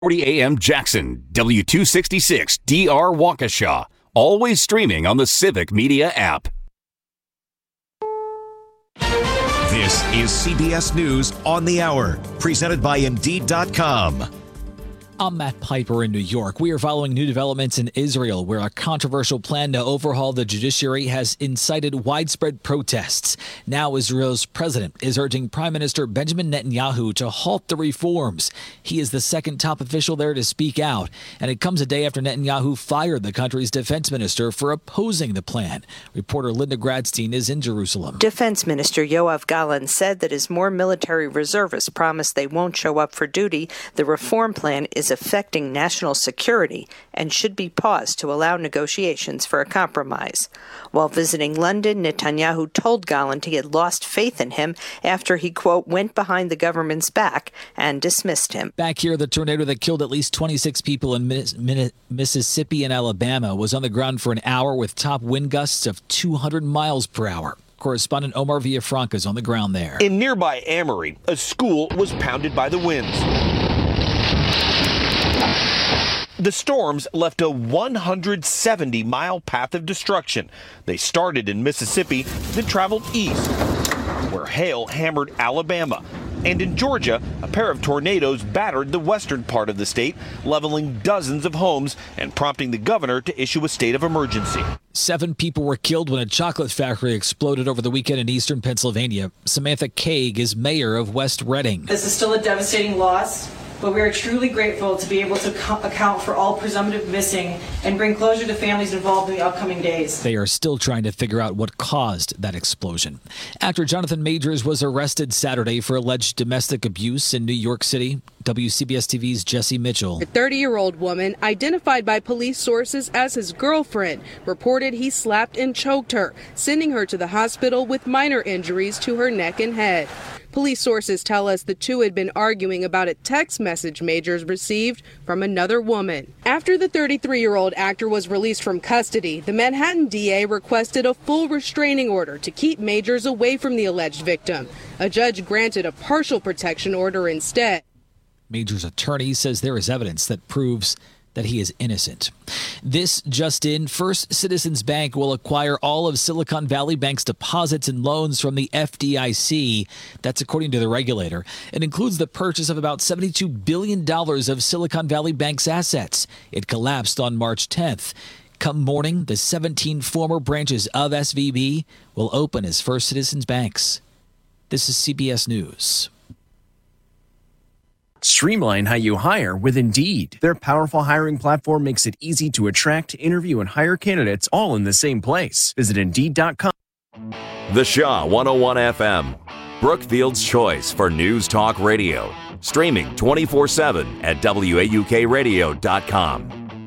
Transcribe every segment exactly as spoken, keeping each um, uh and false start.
forty A M Jackson, W two sixty-six D R Waukesha. Always streaming on the Civic Media app. This is C B S News on the Hour, presented by Indeed dot com. I'm Matt Piper in New York. We are following new developments in Israel, where a controversial plan to overhaul the judiciary has incited widespread protests. Now Israel's president is urging Prime Minister Benjamin Netanyahu to halt the reforms. He is the second top official there to speak out, and it comes a day after Netanyahu fired the country's defense minister for opposing the plan. Reporter Linda Gradstein is in Jerusalem. Defense Minister Yoav Gallant said that as more military reservists promise they won't show up for duty, the reform plan is affecting national security and should be paused to allow negotiations for a compromise. While visiting London, Netanyahu told Gallant he had lost faith in him after he, quote, went behind the government's back and dismissed him. Back here, the tornado that killed at least twenty-six people in Mississippi and Alabama was on the ground for an hour with top wind gusts of two hundred miles per hour. Correspondent Omar Villafranca is on the ground there. In nearby Amory, a school was pounded by the winds. The storms left a one hundred seventy mile path of destruction. They started in Mississippi, then traveled east, where hail hammered Alabama. And in Georgia, a pair of tornadoes battered the western part of the state, leveling dozens of homes and prompting the governor to issue a state of emergency. Seven people were killed when a chocolate factory exploded over the weekend in eastern Pennsylvania. Samantha Kaag is mayor of West Reading. This is still a devastating loss, but we are truly grateful to be able to co- account for all presumptive missing and bring closure to families involved in the upcoming days. They are still trying to figure out what caused that explosion. Actor Jonathan Majors was arrested Saturday for alleged domestic abuse in New York City. W C B S T V's Jesse Mitchell. A thirty-year-old woman, identified by police sources as his girlfriend, reported he slapped and choked her, sending her to the hospital with minor injuries to her neck and head. Police sources tell us the two had been arguing about a text message Majors received from another woman. After the thirty-three-year-old actor was released from custody, the Manhattan D A requested a full restraining order to keep Majors away from the alleged victim. A judge granted a partial protection order instead. Major's attorney says there is evidence that proves that he is innocent. This just in, First Citizens Bank will acquire all of Silicon Valley Bank's deposits and loans from the F D I C. That's according to the regulator. It includes the purchase of about seventy-two billion dollars of Silicon Valley Bank's assets. It collapsed on March tenth. Come morning, the seventeen former branches of S V B will open as First Citizens Banks. This is C B S News. Streamline how you hire with Indeed. Their powerful hiring platform makes it easy to attract, interview, and hire candidates all in the same place. Visit Indeed dot com. The Shaw one oh one F M, Brookfield's choice for news talk radio. Streaming twenty-four seven at W A U K radio dot com.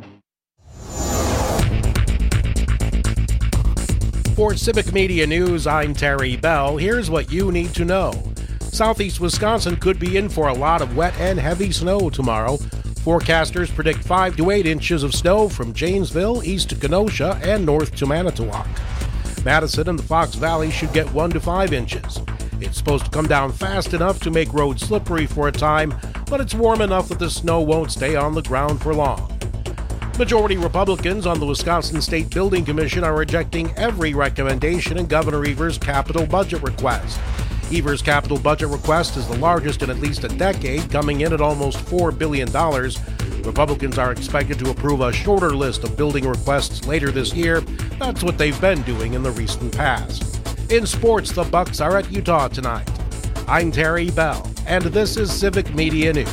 For Civic Media News, I'm Terry Bell. Here's what you need to know. Southeast Wisconsin could be in for a lot of wet and heavy snow tomorrow. Forecasters predict five to eight inches of snow from Janesville east to Kenosha and north to Manitowoc. Madison and the Fox Valley should get one to five inches. It's supposed to come down fast enough to make roads slippery for a time, but it's warm enough that the snow won't stay on the ground for long. Majority Republicans on the Wisconsin State Building Commission are rejecting every recommendation in Governor Evers' capital budget request. Evers' capital budget request is the largest in at least a decade, coming in at almost four billion dollars. Republicans are expected to approve a shorter list of building requests later this year. That's what they've been doing in the recent past. In sports, the Bucks are at Utah tonight. I'm Terry Bell, and this is Civic Media News.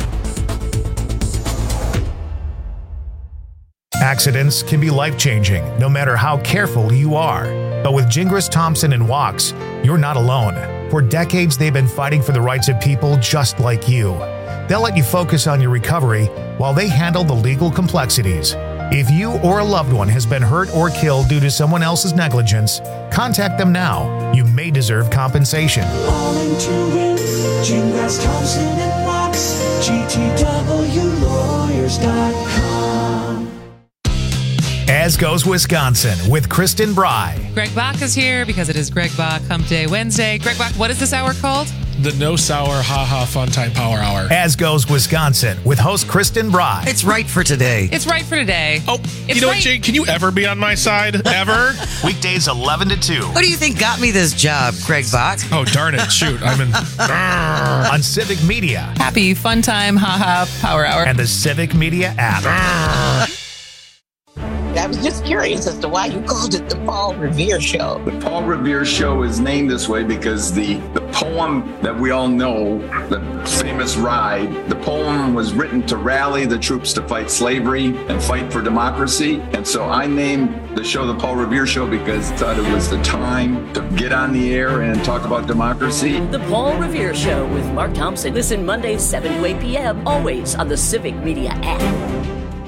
Accidents can be life-changing, no matter how careful you are. But with Gingras Thompson and Wachs, you're not alone. For decades, they've been fighting for the rights of people just like you. They'll let you focus on your recovery while they handle the legal complexities. If you or a loved one has been hurt or killed due to someone else's negligence, contact them now. You may deserve compensation. All into it, Gingras Thompson and Wachs, G T W lawyers dot com. As Goes Wisconsin with Kristen Bry. Greg Bach is here because it is Greg Bach Hump Day Wednesday. Greg Bach, what is this hour called? the No Sour Ha Ha Fun Time Power Hour. As Goes Wisconsin with host Kristen Bry. It's right for today. It's right for today. Oh, it's you know right. what, Jake? Can you ever be on my side? Ever? Weekdays eleven to two. What do you think got me this job, Craig Bach? Oh, darn it. Shoot. I'm in. On Civic Media. Happy Fun Time Ha Ha Power Hour. And the Civic Media app. I was just curious as to why you called it the Paul Revere Show. The Paul Revere Show is named this way because the, the poem that we all know, the famous ride, the poem was written to rally the troops to fight slavery and fight for democracy. And so I named the show the Paul Revere Show because I thought it was the time to get on the air and talk about democracy. The Paul Revere Show with Mark Thompson. Listen Mondays, seven to eight p.m., always on the Civic Media app.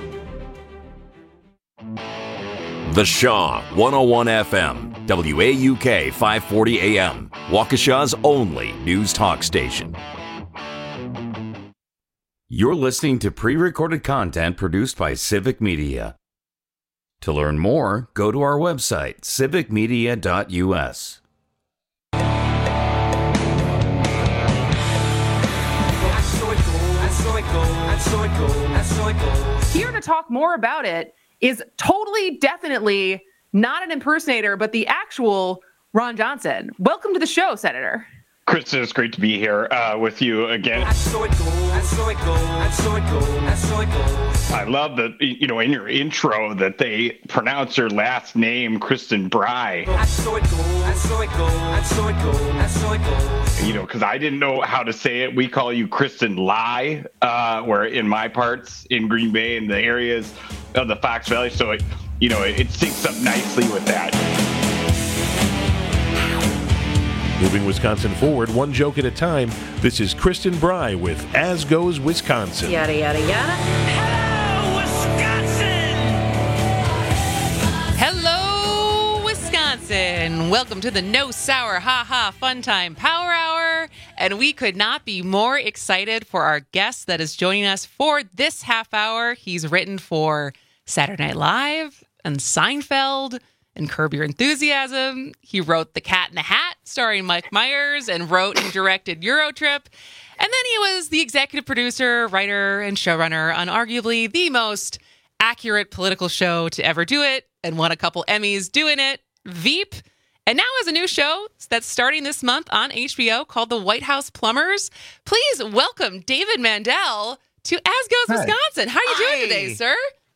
The Shaw, one oh one F M, W A U K five forty A M, Waukesha's only news talk station. You're listening to pre-recorded content produced by Civic Media. To learn more, go to our website, civic media dot u s. Here to talk more about it is totally, definitely not an impersonator, but the actual Ron Johnson. Welcome to the show, Senator. Kristen, it's great to be here uh, with you again. I love that, you know, in your intro that they pronounce her last name, Kristen Bry. You know, because I didn't know how to say it. We call you Kristen Lie, uh, where in my parts in Green Bay and the areas of the Fox Valley. So, it, you know, it, it syncs up nicely with that. Moving Wisconsin forward, one joke at a time, this is Kristen Bry with As Goes Wisconsin. Yada, yada, yada. Hello, Wisconsin! Hello, Wisconsin! Welcome to the No Sour Ha Ha Fun Time Power Hour. And we could not be more excited for our guest that is joining us for this half hour. He's written for Saturday Night Live and Seinfeld and Curb Your Enthusiasm. He wrote The Cat in the Hat, starring Mike Myers, and wrote and directed Eurotrip. And then he was the executive producer, writer, and showrunner on arguably the most accurate political show to ever do it, and won a couple Emmys doing it, Veep. And now has a new show that's starting this month on H B O called The White House Plumbers. Please welcome David Mandel to As Goes Hi. Wisconsin. How are you doing Hi. today, sir?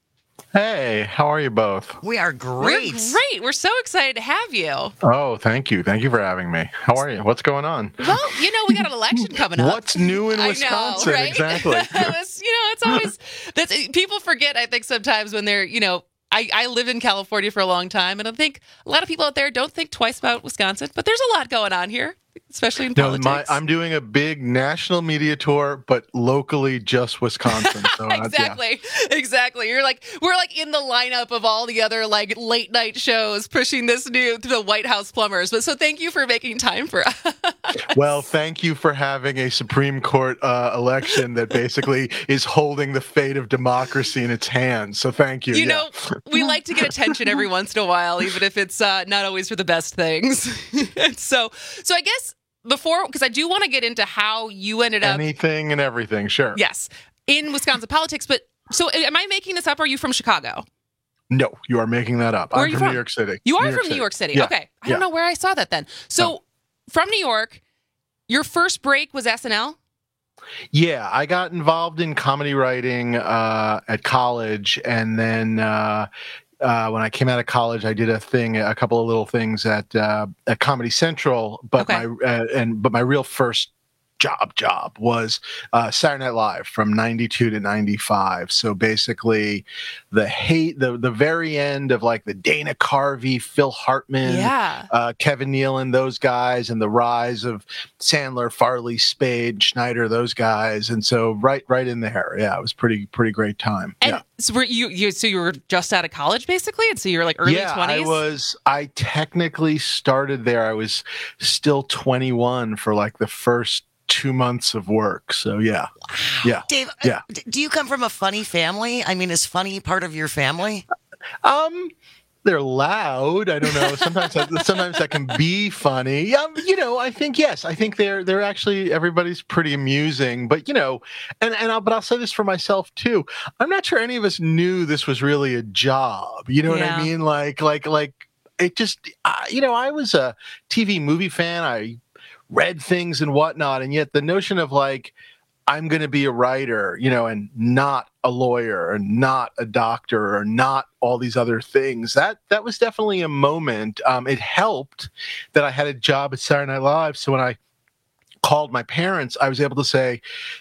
Hey, how are you both? We are great. We're great. We're so excited to have you. Oh, thank you. Thank you for having me. How are you? What's going on? Well, you know, we got an election coming up. What's new in I Wisconsin? know, right? Exactly. It's, you know, it's always that's people forget, I think, sometimes when they're, you know, I, I lived in California for a long time, and I think a lot of people out there don't think twice about Wisconsin, but there's a lot going on here, especially in No, politics. my, I'm doing a big national media tour, but locally just Wisconsin. So uh, exactly, exactly. You're like we're like in the lineup of all the other like late night shows pushing this new the White House Plumbers. But so thank you for making time for us. yeah. Well, thank you for having a Supreme Court uh, election that basically is holding the fate of democracy in its hands. So thank you. You yeah. know, we like to get attention every once in a while, even if it's uh, not always for the best things. so, so I guess. Before, because I do want to get into how you ended up... Anything and everything, sure. Yes, in Wisconsin politics. But so am I making this up? Or are you from Chicago? No, you are making that up. Where I'm are you from, from New York City. You are New York from City. New York City. Yeah. Okay. I yeah. don't know where I saw that then. So Oh. from New York, your first break was S N L? Yeah, I got involved in comedy writing uh, at college, and then uh, uh, when I came out of college, I did a thing, a couple of little things at uh, at Comedy Central. But Okay. my uh, and but my real first job job was uh, Saturday Night Live from ninety-two to ninety-five. So basically, the hate, the the very end of like the Dana Carvey, Phil Hartman, Yeah. uh, Kevin Nealon, those guys, and the rise of Sandler, Farley, Spade, Schneider, those guys. And so right right in there, yeah, it was pretty pretty great time. And yeah. so were you, you so you were just out of college basically? And so you were like early yeah, twenties? I was. I technically started there. I was still twenty-one for like the first two months of work. So yeah, yeah, Dave, yeah. uh, d- do you come from a funny family? I mean, is funny part of your family? Um, they're loud. I don't know. Sometimes that, sometimes that can be funny. Um, you know, I think yes. I think they're they're actually everybody's pretty amusing. But you know, and and I'll, but I'll say this for myself too. I'm not sure any of us knew this was really a job. You know what Yeah. I mean? Like like like it just. Uh, you know, I was a T V movie fan. I read things and whatnot, and yet the notion of like, I'm going to be a writer, you know, and not a lawyer and not a doctor or not all these other things. That that was definitely a moment. Um, it helped that I had a job at Saturday Night Live. So when I called my parents, I was able to say,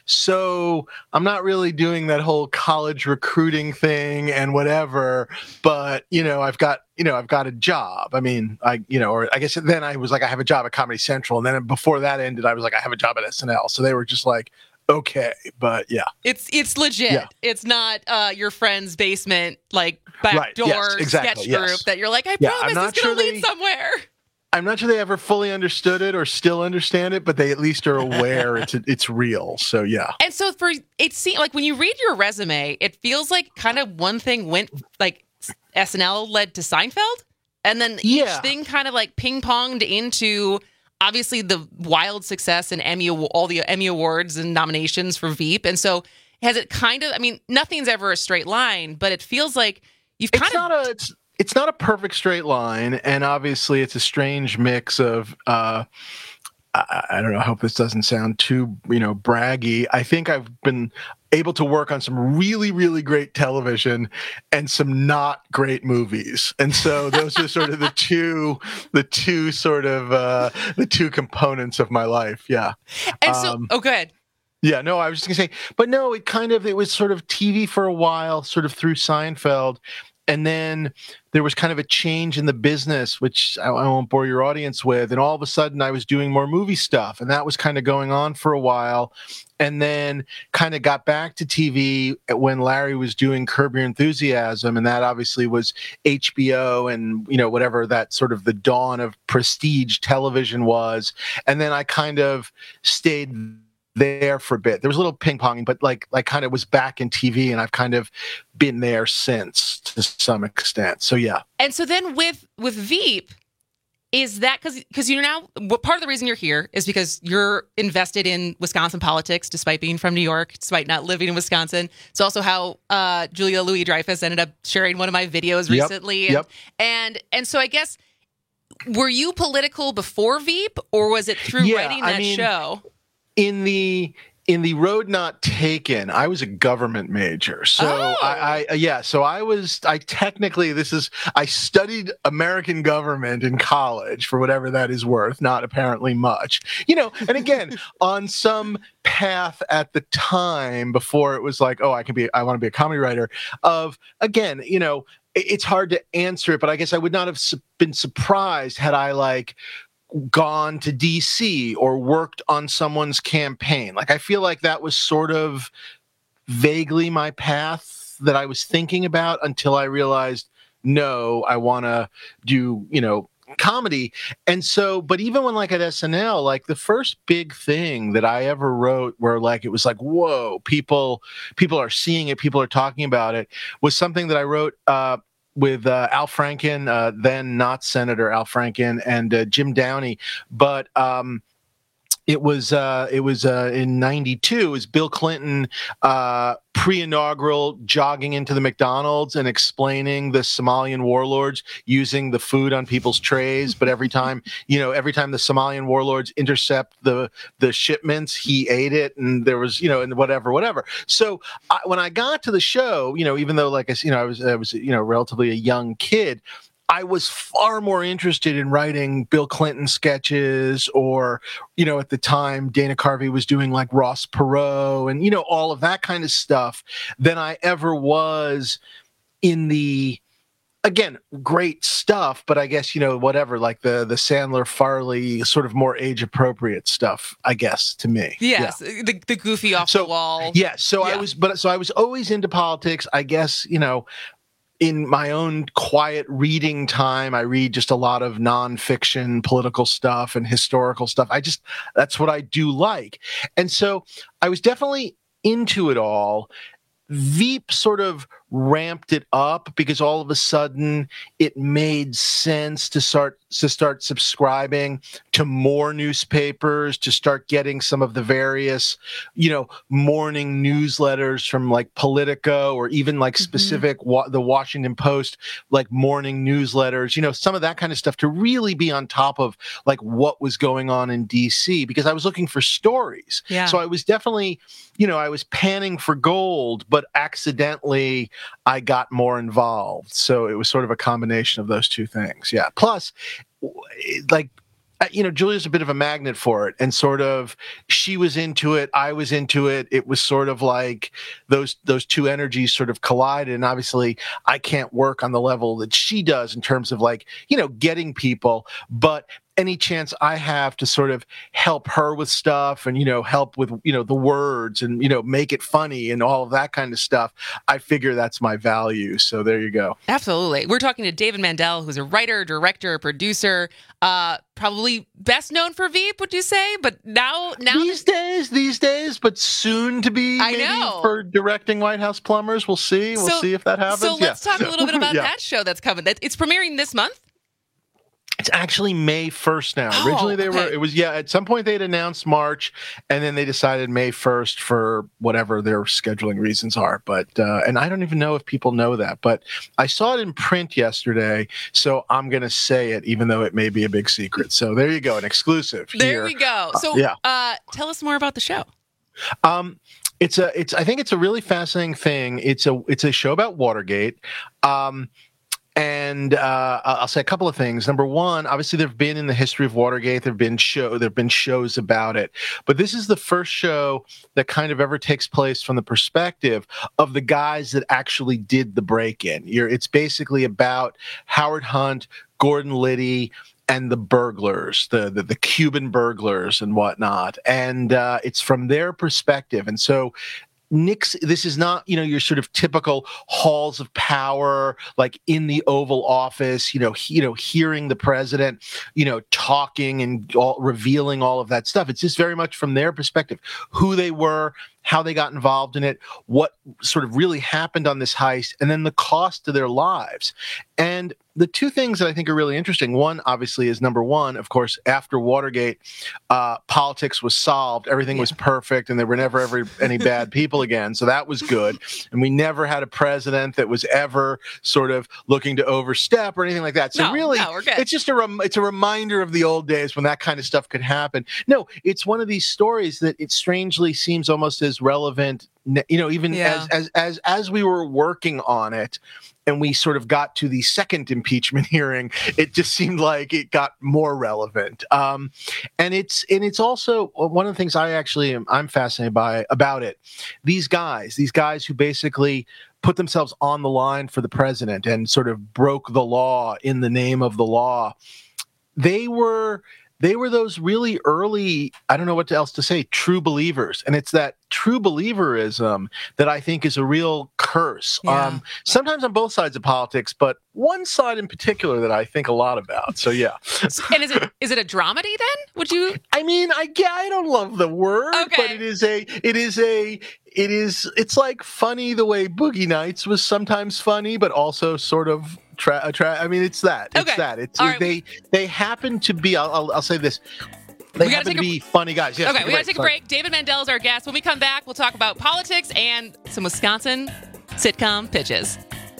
so I'm not really doing that whole college recruiting thing and whatever, but, you know, I've got, you know, I've got a job. I mean, I, you know, or I guess then I was like, I have a job at Comedy Central. And then before that ended, I was like, I have a job at S N L. So they were just like, okay, but yeah. It's it's legit. Yeah. It's not uh, your friend's basement, like, Right, backdoor yes, exactly, sketch yes. group that you're like, I Yeah, I'm promise not it's going to sure lead they- somewhere. I'm not sure they ever fully understood it or still understand it, but they at least are aware it's it's real. So yeah. And so for it seems like when you read your resume, it feels like kind of one thing went like S N L led to Seinfeld, and then Yeah. each thing kind of like ping ponged into obviously the wild success and Emmy all the Emmy awards and nominations for Veep. And so has it kind of? I mean, nothing's ever a straight line, but it feels like you've kind It's of. not a it's it's not a perfect straight line, and obviously it's a strange mix of uh I, I don't know, I hope this doesn't sound too, you know, braggy. I think I've been able to work on some really, really great television and some not great movies. And so those are sort of the two, the two sort of, uh, the two components of my life. Yeah. And so, Um, oh, good. Yeah, no, I was just gonna say, but no, it kind of, it was sort of T V for a while, sort of through Seinfeld. And then there was kind of a change in the business, which I, I won't bore your audience with. And all of a sudden I was doing more movie stuff, and that was kind of going on for a while. And then kind of got back to T V when Larry was doing Curb Your Enthusiasm. And that obviously was H B O and, you know, whatever that sort of the dawn of prestige television was. And then I kind of stayed there for a bit. There was a little ping ponging, but like, like kind of was back in T V, and I've kind of been there since to some extent. So yeah. And so then with with Veep, is that because because you're now what part of the reason you're here is because you're invested in Wisconsin politics, despite being from New York, despite not living in Wisconsin. It's also how uh, Julia Louis-Dreyfus ended up sharing one of my videos Yep, recently, and, yep. and and so I guess were you political before Veep, or was it through Yeah, writing I that mean, show? In the in the Road Not Taken, I was a government major. So Oh. I, I yeah, so I was I technically this is I studied American government in college for whatever that is worth, not apparently much. You know, and again, on some path at the time before it was like, oh, I can be I want to be a comedy writer of again, you know, it- it's hard to answer it, but I guess I would not have su- been surprised had I like gone to D C or worked on someone's campaign. Like, I feel like that was sort of vaguely my path that I was thinking about until I realized, no, I want to do, you know, comedy. And so, but even when like at S N L, like the first big thing that I ever wrote where like, it was like, whoa, people, people are seeing it, people are talking about it, was something that I wrote, uh, with uh, Al Franken, uh, then not Senator Al Franken, and uh, Jim Downey, but um, it was uh, it was uh, in ninety-two. It was Bill Clinton uh, pre-inaugural jogging into the McDonald's and explaining the Somalian warlords using the food on people's trays. But every time, you know, every time the Somalian warlords intercept the the shipments, he ate it, and there was, you know, and whatever, whatever. So I, when I got to the show, you know, even though like I, you know, I was I was you know relatively a young kid, I was far more interested in writing Bill Clinton sketches, or, you know, at the time, Dana Carvey was doing like Ross Perot and, you know, all of that kind of stuff than I ever was in the, again, great stuff, but I guess, you know, whatever, like the, the Sandler, Farley, sort of more age appropriate stuff, I guess, to me. Yes, Yeah. the, the goofy off the wall. Yeah. So I Yeah. was, but so I was always into politics, I guess, you know, in my own quiet reading time, I read just a lot of nonfiction, political stuff and historical stuff. I just, that's what I do like. And so I was definitely into it all. Veep sort of ramped it up because all of a sudden it made sense to start to start subscribing to more newspapers, to start getting some of the various, you know, morning newsletters from like Politico or even like specific mm-hmm. wa- the Washington Post, like morning newsletters, you know, some of that kind of stuff to really be on top of like what was going on in D C because I was looking for stories. Yeah. So I was definitely, you know, I was panning for gold, but accidentally I got more involved. So it was sort of a combination of those two things. Yeah. Plus, like, you know, Julia's a bit of a magnet for it, and sort of she was into it, I was into it. It was sort of like those those two energies sort of collided. And obviously, I can't work on the level that she does in terms of like, you know, getting people, but any chance I have to sort of help her with stuff and, you know, help with, you know, the words and, you know, make it funny and all of that kind of stuff, I figure that's my value. So there you go. Absolutely. We're talking to David Mandel, who's a writer, director, producer, uh, probably best known for Veep, would you say? But now, now these days, these days, but soon to be I maybe know. for directing White House Plumbers. We'll see. We'll So- see if that happens. So let's yeah. talk a little bit about Yeah. that show that's coming. That- It's premiering this month. It's actually May first now. Oh, Originally they okay. were, it was, yeah, at some point they'd announced March and then they decided May first for whatever their scheduling reasons are. But, uh, and I don't even know if people know that, but I saw it in print yesterday. So I'm going to say it, even though it may be a big secret. So there you go. An exclusive. There here. we go. So Uh, yeah. uh, tell us more about the show. Um, it's a, it's, I think it's a really fascinating thing. It's a, it's a show about Watergate. Um, And uh, I'll say a couple of things. Number one, obviously, there've been in the history of Watergate, there've been show, there've been shows about it, but this is the first show that kind of ever takes place from the perspective of the guys that actually did the break-in. You're, it's basically about Howard Hunt, Gordon Liddy, and the burglars, the, the the Cuban burglars and whatnot, and uh, it's from their perspective, and so. Nix, this is not, you know, your sort of typical halls of power, like in the Oval Office, you know, he, you know, hearing the president, you know, talking and all, revealing all of that stuff. It's just very much from their perspective, who they were, how they got involved in it, what sort of really happened on this heist, and then the cost to their lives. And the two things that I think are really interesting, one, obviously, is number one, of course, after Watergate, uh, politics was solved. Everything yeah. was perfect, and there were never ever any bad people again. So that was good. And we never had a president that was ever sort of looking to overstep or anything like that. So no, really, no, we're good. it's just a rem- it's a reminder of the old days when that kind of stuff could happen. No, it's one of these stories that it strangely seems almost as relevant, you know, even Yeah. as, as as as we were working on it and we sort of got to the second impeachment hearing, it just seemed like it got more relevant. Um, and it's and it's also one of the things I actually am I'm fascinated by about it. These guys, these guys who basically put themselves on the line for the president and sort of broke the law in the name of the law. They were They were those really early, I don't know what else to say, true believers. And it's that true believerism that I think is a real curse. Yeah. Um, sometimes on both sides of politics, but one side in particular that I think a lot about. So, yeah. And is it is it a dramedy then? Would you? I mean, I, I don't love the word, Okay. but it is a, it is a, it is, it's like funny the way Boogie Nights was sometimes funny, but also sort of Tra- tra- I mean, it's that. It's Okay. that. It's All right. they. They happen to be. I'll, I'll, I'll say this. They We gotta happen take to a- be funny guys. Yes, okay, we got to right, take a sorry. break. David Mandel is our guest. When we come back, we'll talk about politics and some Wisconsin sitcom pitches.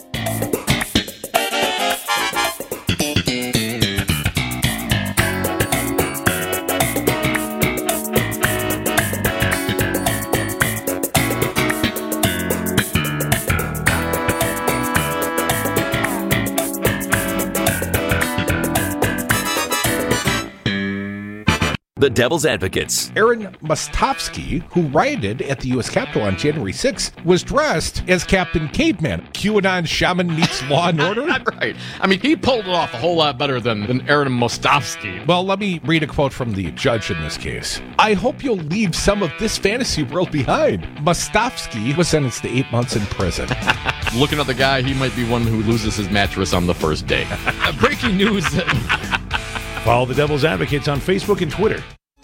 The Devil's Advocates. Aaron Mostovsky, who rioted at the U S Capitol on January sixth, was dressed as Captain Caveman. QAnon shaman meets Law and Order. Right. I mean, he pulled it off a whole lot better than, than Aaron Mostovsky. Well, let me read a quote from the judge in this case. I hope you'll leave some of this fantasy world behind. Mostovsky was sentenced to eight months in prison. Looking at the guy, he might be one who loses his mattress on the first day. Breaking news. Follow the Devil's Advocates on Facebook and Twitter.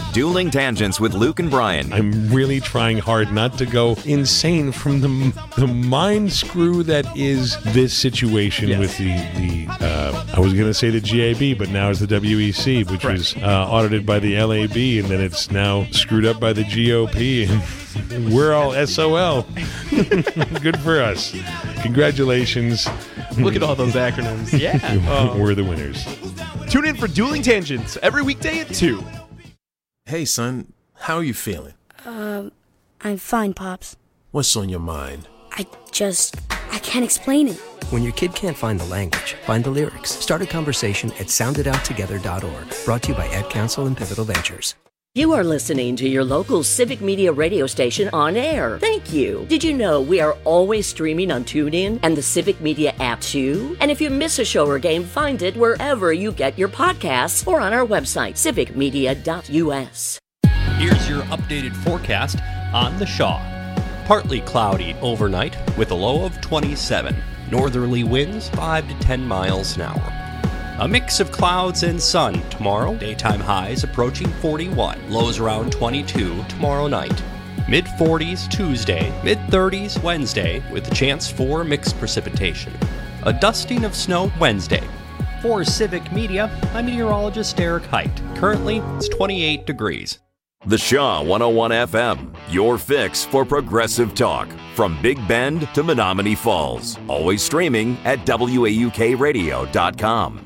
Dueling Tangents with Luke and Brian. I'm really trying hard not to go insane from the the mind screw that is this situation yes. with the, the uh, I was going to say the G A B, but now it's the W E C, which right. was uh, audited by the L A B, and then it's now screwed up by the G O P, and we're all S O L. Good for us. Congratulations. Look at all those acronyms. Yeah. Oh. We're the winners. Tune in for Dueling Tangents every weekday at two. Hey, son, how are you feeling? Um, I'm fine, Pops. What's on your mind? I just, I can't explain it. When your kid can't find the language, find the lyrics. Start a conversation at sound it out together dot org. Brought to you by Ad Council and Pivotal Ventures. You are listening to your local Civic Media radio station on air. Thank you. Did you know we are always streaming on TuneIn and the Civic Media app too? And if you miss a show or game, find it wherever you get your podcasts or on our website, civic media dot u s. Here's your updated forecast on the Shaw. Partly cloudy overnight with a low of twenty-seven. Northerly winds five to ten miles an hour. A mix of clouds and sun tomorrow. Daytime highs approaching forty-one. Lows around twenty-two tomorrow night. mid forties Tuesday. mid thirties Wednesday with a chance for mixed precipitation. A dusting of snow Wednesday. For Civic Media, I'm meteorologist Eric Height. Currently, it's twenty-eight degrees. The Shaw one oh one F M, your fix for progressive talk. From Big Bend to Menominee Falls. Always streaming at W A U K radio dot com.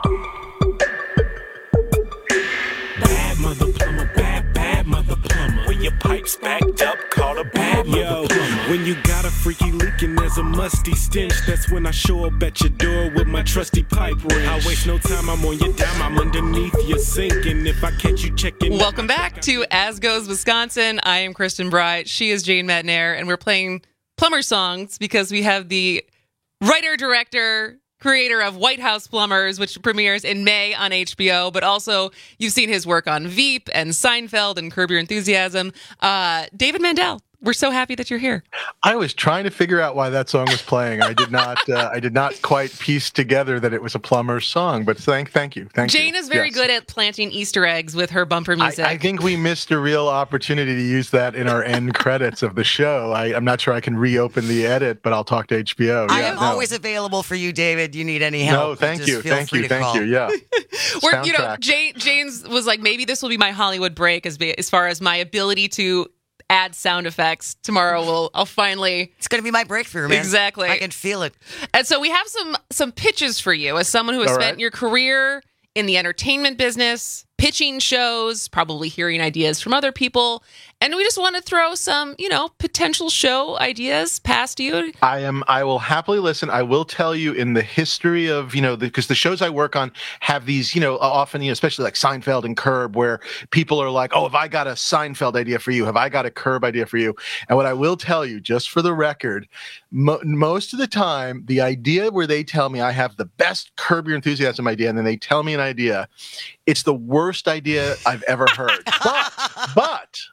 Bad mother plumber, bad, bad mother plumber. When your pipe's backed up, call a bad mother plumber. When you got a freaky leak and there's a musty stench, that's when I show up at your door with my trusty pipe wrench. I waste no time, I'm on your dime, I'm underneath your sink, and if I catch you checking... Welcome back to As Goes Wisconsin. I am Kristen Bright, she is Jane Metnair, and we're playing plumber songs because we have the writer-director... creator of White House Plumbers, which premieres in May on H B O, but also you've seen his work on Veep and Seinfeld and Curb Your Enthusiasm. Uh, David Mandel, we're so happy that you're here. I was trying to figure out why that song was playing. I did not. Uh, I did not quite piece together that it was a plumber's song. But thank, thank you, thank Jane you. is very yes. good at planting Easter eggs with her bumper music. I, I think we missed a real opportunity to use that in our end credits of the show. I, I'm not sure I can reopen the edit, but I'll talk to H B O. I yeah, am no. always available for you, David. You need any help? No, thank just you, feel thank free you, to thank call. you. Yeah. We're, you know, Jane, Jane's was like, maybe this will be my Hollywood break as as far as my ability to add sound effects. Tomorrow will I'll finally It's gonna be my breakthrough, man. Exactly. I can feel it. And so we have some some pitches for you as someone who has All spent right. your career in the entertainment business, pitching shows, probably hearing ideas from other people. And we just want to throw some, you know, potential show ideas past you. I am. I will happily listen. I will tell you in the history of, you know, because the, the shows I work on have these, you know, often, you know, especially like Seinfeld and Curb, where people are like, oh, have I got a Seinfeld idea for you? Have I got a Curb idea for you? And what I will tell you, just for the record, mo- most of the time, the idea where they tell me I have the best Curb Your Enthusiasm idea, and then they tell me an idea, it's the worst idea I've ever heard. but, but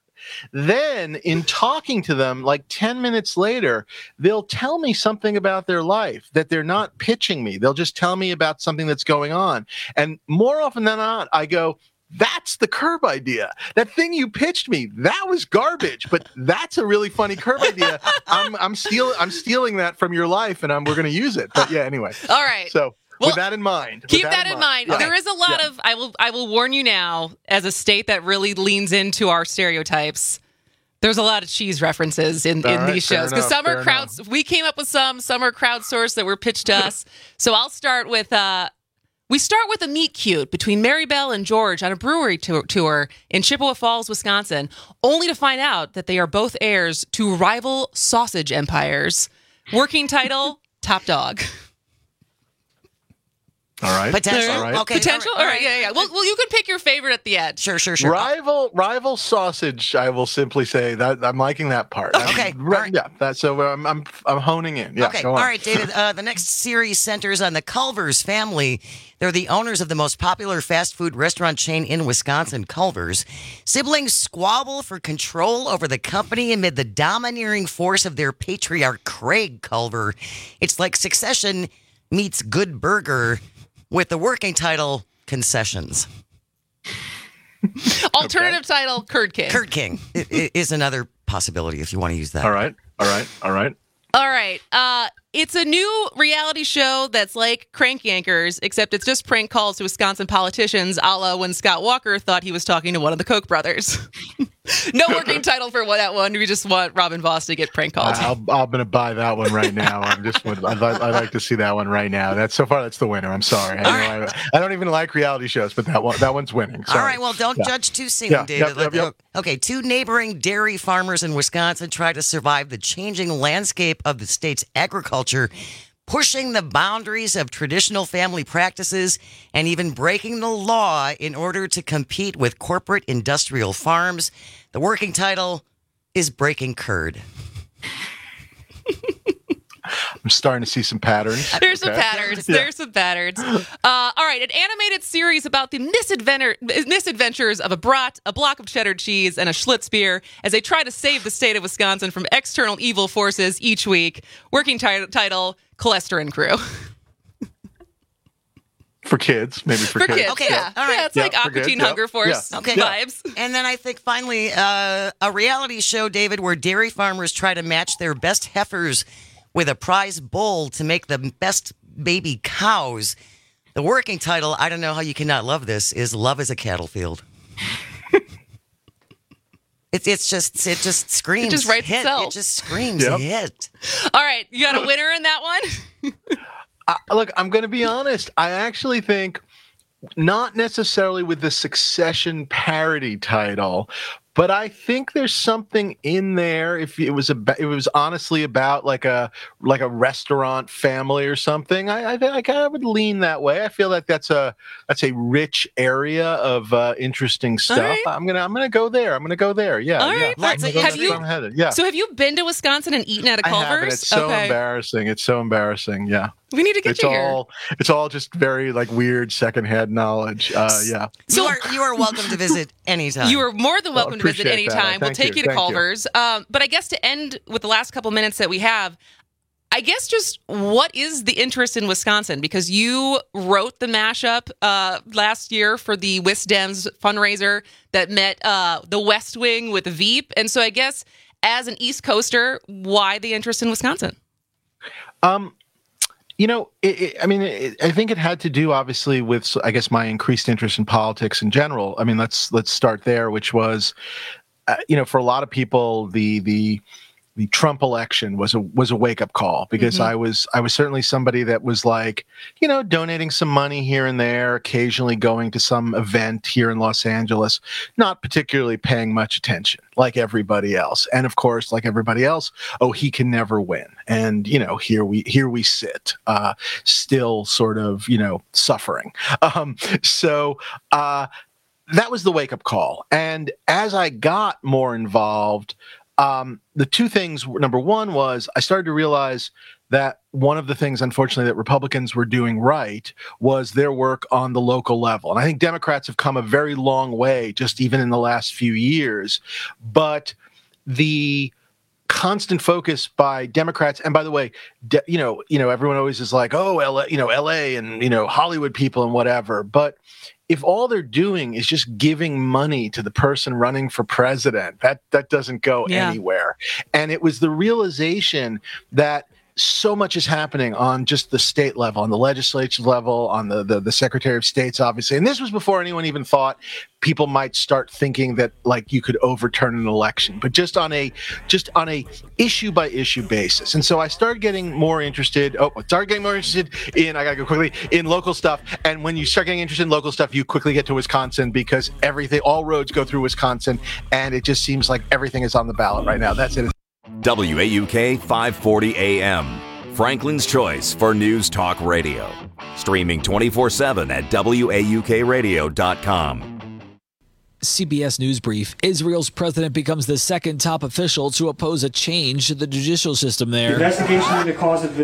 then in talking to them, like ten minutes later, they'll tell me something about their life that they're not pitching me. They'll just tell me about something that's going on. And more often than not, I go, that's the Curb idea. That thing you pitched me, that was garbage, but that's a really funny Curb idea. I'm I'm stealing I'm stealing that from your life, and I'm we're going to use it. But yeah, anyway. All right. So Well, with that in mind. Keep that, that in mind. mind. Yeah. There is a lot yeah. of I will I will warn you now, as a state that really leans into our stereotypes. There's a lot of cheese references in, in right, these shows because some are crowds. We came up with some. Some are crowdsourced that were pitched to us. So I'll start with. Uh, we start with a meet cute between Mary Bell and George on a brewery tour, tour in Chippewa Falls, Wisconsin, only to find out that they are both heirs to rival sausage empires. Working title: Top Dog. All right. Potential. All right. Okay. Potential. All right. Yeah, yeah. Well, well, you can pick your favorite at the end. Sure, sure, sure. Rival, rival sausage. I will simply say that I'm liking that part. Okay. I'm, right. Yeah. That. So I'm, I'm, I'm honing in. Yeah. Okay. Go All on. right, David. Uh, the next series centers on the Culver's family. They're the owners of the most popular fast food restaurant chain in Wisconsin, Culver's. Siblings squabble for control over the company amid the domineering force of their patriarch, Craig Culver. It's like Succession meets Good Burger, with the working title, Concessions. Alternative title, Curd King. Curd King i- i- is another possibility if you want to use that. All right. All right. All right. All right. Uh, it's a new reality show that's like Crank Yankers, except it's just prank calls to Wisconsin politicians, a la when Scott Walker thought he was talking to one of the Koch brothers. No working title for that one. We just want Robin Voss to get prank called. I'll, I'm going to buy that one right now. I'm just, I'd, li- I'd like to see that one right now. That's so far. That's the winner. I'm sorry. I, know I, I don't even like reality shows, but that one, that one's winning. Sorry. All right, well, don't Yeah. judge too soon, Yeah, David. yep, yep, yep. Okay, two neighboring dairy farmers in Wisconsin try to survive the changing landscape of the state's agriculture, pushing the boundaries of traditional family practices and even breaking the law in order to compete with corporate industrial farms. The working title is Breaking Curd. I'm starting to see some patterns. There's some Okay. patterns. Yeah. There's some patterns. Uh, all right, an animated series about the misadventure, misadventures of a brat, a block of cheddar cheese, and a Schlitz beer as they try to save the state of Wisconsin from external evil forces each week. Working ti- title, Cholesterol Crew. For kids, maybe for, For kids, Okay, yeah. all right. Yeah, it's Yeah, like for Aqua kids, Teen yeah. Hunger Force Yeah. Okay. vibes. And then I think finally, uh, a reality show, David, where dairy farmers try to match their best heifers with a prize bull to make the best baby cows. The working title, I don't know how you cannot love this, is Love is a Cattle Field. It's it's just it just screams. It just writes hit. itself. It just screams Yep. hit. All right, you got a winner in that one? Uh, look, I'm going to be honest. I actually think not necessarily with the Succession parody title, but I think there's something in there. If it was about, it was honestly about like a like a restaurant family or something. I I, I kind of would lean that way. I feel like that's a that's a rich area of uh, interesting stuff. right. I'm gonna I'm gonna go there. I'm gonna go there. Yeah. All yeah. right. I'm Let's- gonna go have that's you- where I'm headed. Yeah. So have you been to Wisconsin and eaten at a I haven't. Culver's? It's so okay. embarrassing. It's so embarrassing. Yeah. We need to get It's you here. all it's all just very like weird secondhand knowledge. Uh, yeah. You are you are welcome to visit anytime. You are more than welcome to visit appreciate that. anytime. We'll Thank take you. you, to Thank you. Culver's. Um, but I guess to end with the last couple minutes that we have, I guess just what is the interest in Wisconsin? Because you wrote the mashup uh, last year for the Wisdems fundraiser that met uh, the West Wing with Veep. And so I guess as an East Coaster, why the interest in Wisconsin? Um, you know, it, it, I mean, it, I think it had to do obviously with, I guess, my increased interest in politics in general. I mean, let's let's start there, which was, uh, you know, for a lot of people, the the the Trump election was a was a wake up call because Mhm. I was I was certainly somebody that was like, you know, donating some money here and there, occasionally going to some event here in Los Angeles, not particularly paying much attention like everybody else. And of course, like everybody else, oh, he can never win. And you know, here we here we sit, uh, still sort of, you know, suffering. Um, so uh, that was the wake up call. And as I got more involved, Um, the two things, number one was I started to realize that one of the things, unfortunately, that Republicans were doing right was their work on the local level. And I think Democrats have come a very long way, just even in the last few years. But the constant focus by Democrats, and by the way, de- you know, you know, everyone always is like, oh, L A, you know, L A and, you know, Hollywood people and whatever. But if all they're doing is just giving money to the person running for president, that that doesn't go Yeah. anywhere. And it was the realization that so much is happening on just the state level, on the legislative level, on the, the the Secretary of State's, obviously. And this was before anyone even thought people might start thinking that like you could overturn an election, but just on a just on a issue by issue basis. And so I started getting more interested. Oh, I started getting more interested in. I gotta go quickly in local stuff. And when you start getting interested in local stuff, you quickly get to Wisconsin because everything, all roads go through Wisconsin, and it just seems like everything is on the ballot right now. That's it. W A U K five forty A M, Franklin's choice for news talk radio. Streaming twenty-four seven at W A U K radio dot com. C B S News Brief. Israel's president becomes the second top official to oppose a change to the judicial system there. Investigation into cause of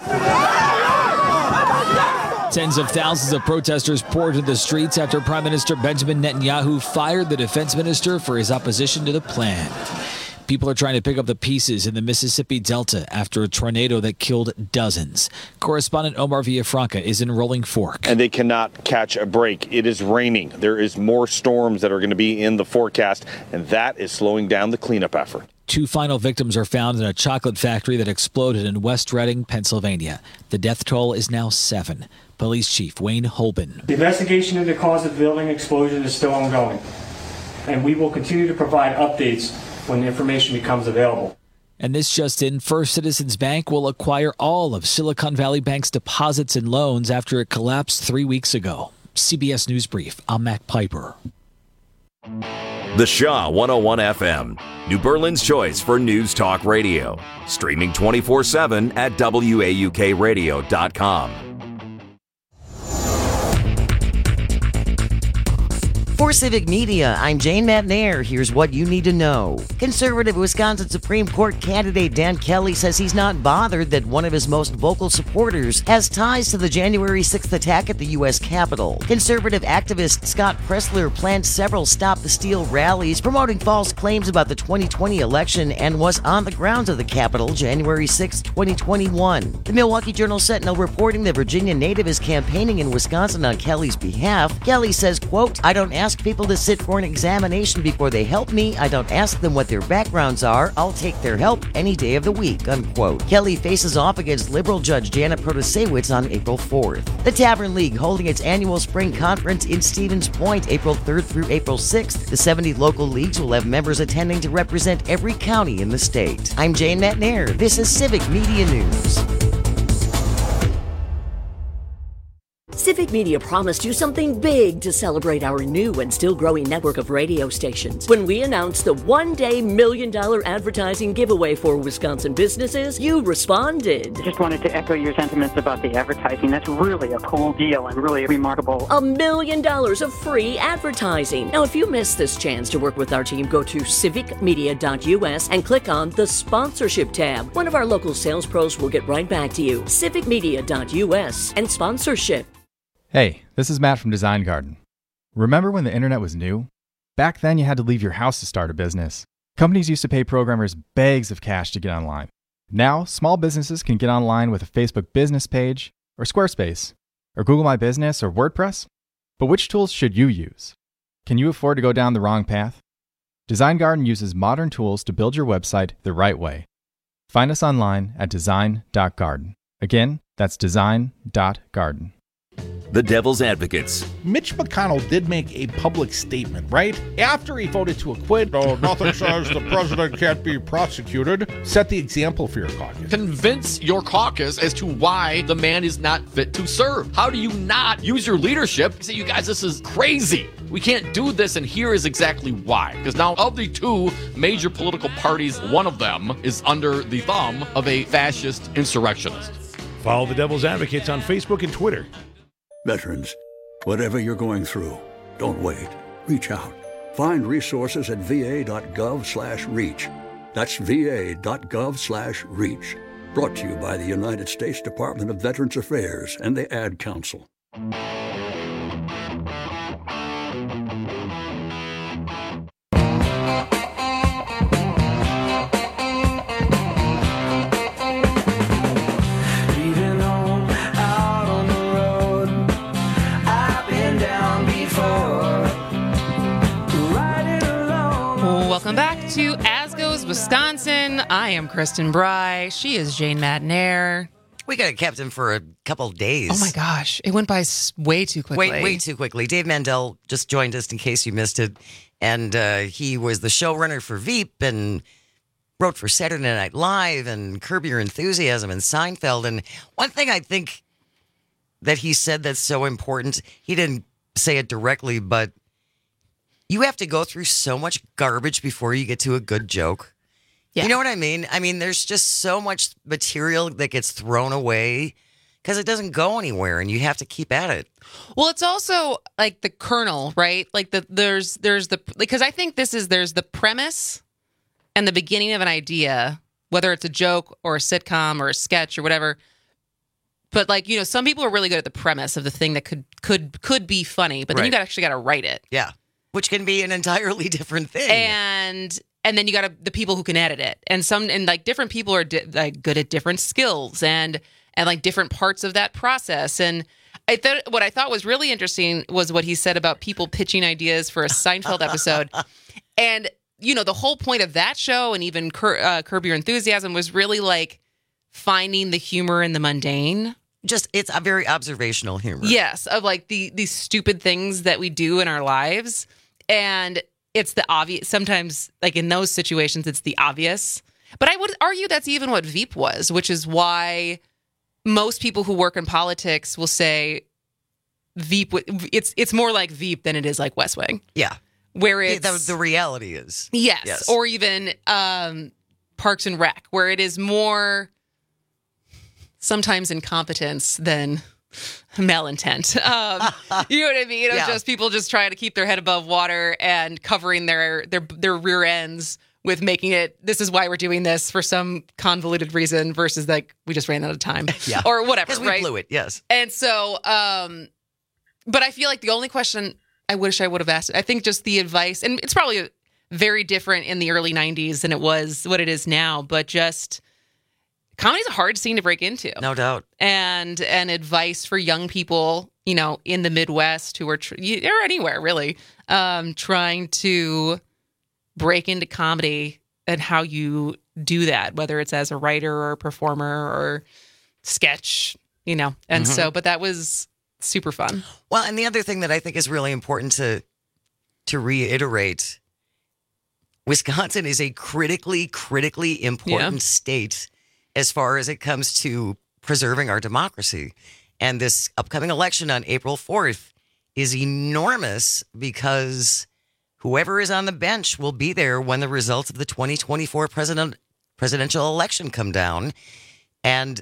Tens of thousands of protesters poured into the streets after Prime Minister Benjamin Netanyahu fired the defense minister for his opposition to the plan. People are trying to pick up the pieces in the Mississippi Delta after a tornado that killed dozens. Correspondent Omar Villafranca is in Rolling Fork. And they cannot catch a break. It is raining. There is more storms that are going to be in the forecast, and that is slowing down the cleanup effort. Two final victims are found in a chocolate factory that exploded in West Reading, Pennsylvania. The death toll is now seven. Police Chief Wayne Holben. The investigation into the cause of the building explosion is still ongoing, and we will continue to provide updates when the information becomes available. And this just in, First Citizens Bank will acquire all of Silicon Valley Bank's deposits and loans after it collapsed three weeks ago. C B S News Brief, I'm Mac Piper. The Shaw one oh one F M, New Berlin's choice for news talk radio. Streaming twenty-four seven at W A U K radio dot com. For Civic Media, I'm Jane Matnair. Here's what you need to know. Conservative Wisconsin Supreme Court candidate Dan Kelly says he's not bothered that one of his most vocal supporters has ties to the January sixth attack at the U S Capitol. Conservative activist Scott Pressler planned several Stop the Steal rallies promoting false claims about the twenty twenty election and was on the grounds of the Capitol January sixth, twenty twenty-one. The Milwaukee Journal-Sentinel reporting the Virginia native is campaigning in Wisconsin on Kelly's behalf. Kelly says, quote, I don't ask people to sit for an examination before they help me. I don't ask them what their backgrounds are. I'll take their help any day of the week, unquote. Kelly faces off against liberal judge Janet Protasewicz on April fourth. The Tavern League holding its annual spring conference in Stevens Point April third through April sixth. The seventy local leagues will have members attending to represent every county in the state. I'm Jane Matnair. This is Civic Media News. Civic Media promised you something big to celebrate our new and still growing network of radio stations. When we announced the one-day million dollar advertising giveaway for Wisconsin businesses, you responded. Just wanted to echo your sentiments about the advertising. That's really a cool deal and really remarkable. A million dollars of free advertising. Now, if you missed this chance to work with our team, go to civic media dot U S and click on the sponsorship tab. One of our local sales pros will get right back to you. civic media dot U S and sponsorship. Hey, this is Matt from Design Garden. Remember when the internet was new? Back then you had to leave your house to start a business. Companies used to pay programmers bags of cash to get online. Now, small businesses can get online with a Facebook business page, or Squarespace, or Google My Business, or WordPress. But which tools should you use? Can you afford to go down the wrong path? Design Garden uses modern tools to build your website the right way. Find us online at design dot garden. Again, that's design dot garden. The Devil's Advocates. Mitch McConnell did make a public statement, right? After he voted to acquit, oh, nothing says the president can't be prosecuted. Set the example for your caucus. Convince your caucus as to why the man is not fit to serve. How do you not use your leadership? Say, you guys, this is crazy. We can't do this, and here is exactly why. Because now, of the two major political parties, one of them is under the thumb of a fascist insurrectionist. Follow the Devil's Advocates on Facebook and Twitter. Veterans, whatever you're going through, don't wait. Reach out. Find resources at va.gov slash reach. That's va.gov slash reach. Brought to you by the United States Department of Veterans Affairs and the Ad Council. Welcome back to As Goes Wisconsin. I am Kristen Bry. She is Jane Matnair. We could have kept him for a couple days. Oh my gosh, it went by way too quickly. Way, way too quickly. Dave Mandel just joined us in case you missed it. And uh, he was the showrunner for Veep and wrote for Saturday Night Live and Curb Your Enthusiasm and Seinfeld. And one thing I think that he said that's so important, he didn't say it directly, but you have to go through so much garbage before you get to a good joke. Yeah. You know what I mean? I mean, there's just so much material that gets thrown away because it doesn't go anywhere, and you have to keep at it. Well, it's also like the kernel, right? Like the there's there's the because I think this is there's the premise and the beginning of an idea, whether it's a joke or a sitcom or a sketch or whatever. But like, you know, some people are really good at the premise of the thing that could could could be funny, but then Right. you got actually got to write it. Yeah. Which can be an entirely different thing. And and then you got the people who can edit it, and some and like different people are di- like good at different skills and and like different parts of that process. And I thought what I thought was really interesting was what he said about people pitching ideas for a Seinfeld episode, and you know the whole point of that show and even Cur- uh, Curb Your Enthusiasm was really like finding the humor in the mundane. Just it's a very observational humor. Yes, of like the these stupid things that we do in our lives, and it's the obvious. Sometimes, like in those situations, it's the obvious. But I would argue that's even what Veep was, which is why most people who work in politics will say Veep. It's it's more like Veep than it is like West Wing. Yeah, where it's yeah, the, the reality is yes, yes. or even um, Parks and Rec, where it is more sometimes incompetence than malintent. Um, you know what I mean? It's Yeah. just people just trying to keep their head above water and covering their their their rear ends with making it, this is why we're doing this for some convoluted reason versus like we just ran out of time Yeah. or whatever, Because we right? blew it, yes. And so, um, but I feel like the only question I wish I would have asked, I think just the advice, and it's probably very different in the early nineties than it was what it is now, but just comedy's a hard scene to break into. No doubt. And and advice for young people, you know, in the Midwest who are, tr- or anywhere really, um, trying to break into comedy and how you do that, whether it's as a writer or a performer or sketch, you know. And Mhm. so, but that was super fun. Well, and the other thing that I think is really important to to reiterate, Wisconsin is a critically, critically important Yeah. state as far as it comes to preserving our democracy. And this upcoming election on April fourth is enormous because whoever is on the bench will be there when the results of the twenty twenty-four president presidential election come down. And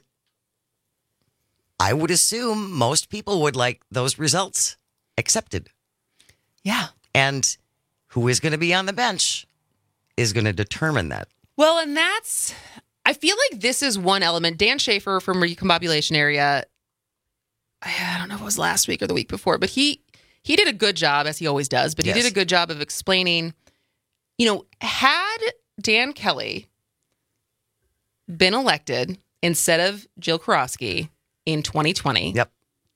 I would assume most people would like those results accepted. Yeah. And who is going to be on the bench is going to determine that. Well, and that's, I feel like this is one element. Dan Schaefer from Recombobulation Area, I don't know if it was last week or the week before, but he he did a good job, as he always does, but he Yes. did a good job of explaining, you know, had Dan Kelly been elected instead of Jill Karofsky in twenty twenty, yep,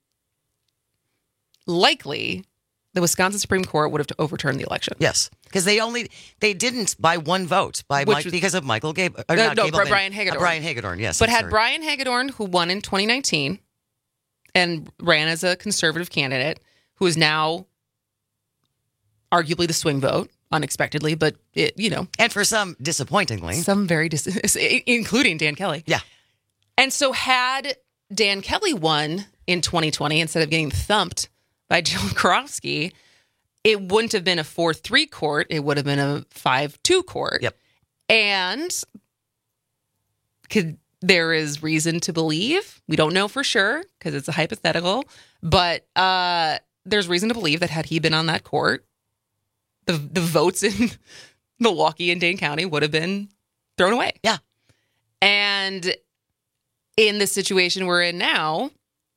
likely the Wisconsin Supreme Court would have overturned the election. Yes, because they only they didn't by one vote by Which Mike, was- because of Michael Gab- or Uh, not no, Gableman, Brian uh, Hagedorn. Brian Hagedorn, yes. But I'm had sorry. Brian Hagedorn, who won in twenty nineteen and ran as a conservative candidate, who is now arguably the swing vote, unexpectedly, but it, you know, and for some disappointingly, some very dis- including Dan Kelly. Yeah. And so had Dan Kelly won in twenty twenty instead of getting thumped by Jill Karofsky, it wouldn't have been a four three court. It would have been a five two court. Yep. And could, there is reason to believe, we don't know for sure because it's a hypothetical, but uh, there's reason to believe that had he been on that court, the the votes in Milwaukee and Dane County would have been thrown away. Yeah. And in the situation we're in now,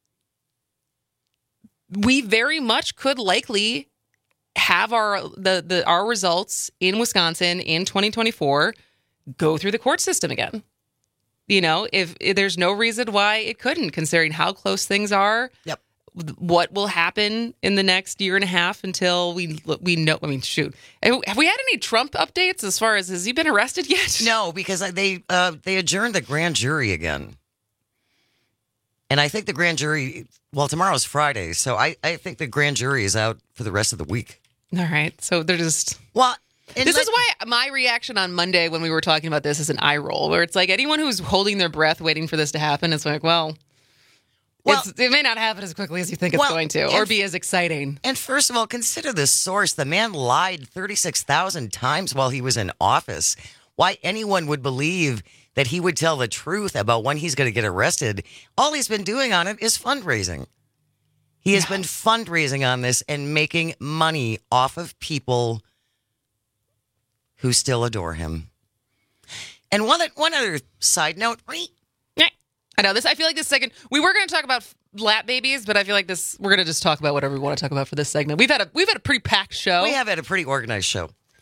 we very much could likely have our the, the our results in Wisconsin in twenty twenty-four go through the court system again. You know, if, if there's no reason why it couldn't, considering how close things are. Yep. What will happen in the next year and a half until we we know? I mean, shoot, have we had any Trump updates as far as has he been arrested yet? No, because they uh, they adjourned the grand jury again. And I think the grand jury, well, tomorrow's Friday, so I, I think the grand jury is out for the rest of the week. All right. So they're just... Well, this is why my reaction on Monday when we were talking about this is an eye roll, where it's like anyone who's holding their breath waiting for this to happen, it's like, well, Well, it's, it may not happen as quickly as you think it's well, going to, and- or be as exciting. And first of all, consider the source. The man lied thirty-six thousand times while he was in office. Why anyone would believe that he would tell the truth about when he's going to get arrested, all he's been doing on it is fundraising. He has been fundraising on this and making money off of people who still adore him. And one one other side note, Yeah. I know this. I feel like this second we were going to talk about lap babies, but I feel like this we're going to just talk about whatever we want to talk about for this segment. We've had a we've had a pretty packed show. we have had a pretty organized show.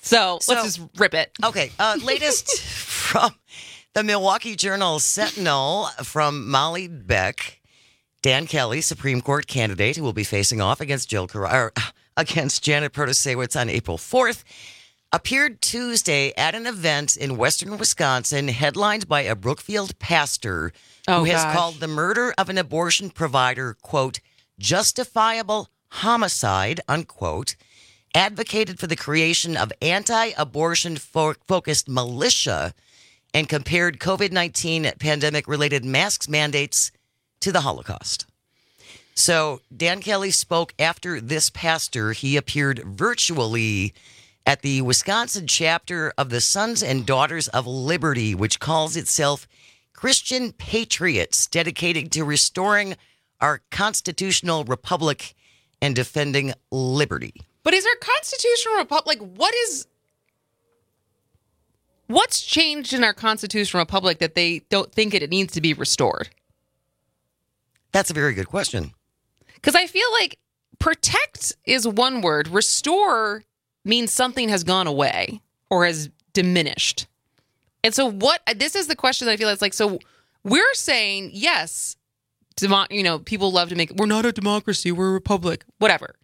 So, So- let's just rip it. Okay, uh, latest from the Milwaukee Journal Sentinel from Molly Beck. Dan Kelly, Supreme Court candidate who will be facing off against Jill Car- or, against Janet Protasewicz on April fourth, appeared Tuesday at an event in western Wisconsin headlined by a Brookfield pastor Oh, who has gosh. called the murder of an abortion provider, quote, justifiable homicide, unquote, advocated for the creation of anti-abortion fo- focused militia, and compared COVID nineteen pandemic-related masks mandates to the Holocaust. So Dan Kelly spoke after this pastor. He appeared virtually at the Wisconsin chapter of the Sons and Daughters of Liberty, which calls itself Christian Patriots, dedicated to restoring our constitutional republic and defending liberty. But is our constitutional republic, like, what is, what's changed in our constitutional republic that they don't think it needs to be restored? That's a very good question. Because I feel like protect is one word. Restore means something has gone away or has diminished. And so what, this is the question that I feel it's like, so we're saying, yes, demo, you know, people love to make, we're not a democracy, we're a republic, whatever.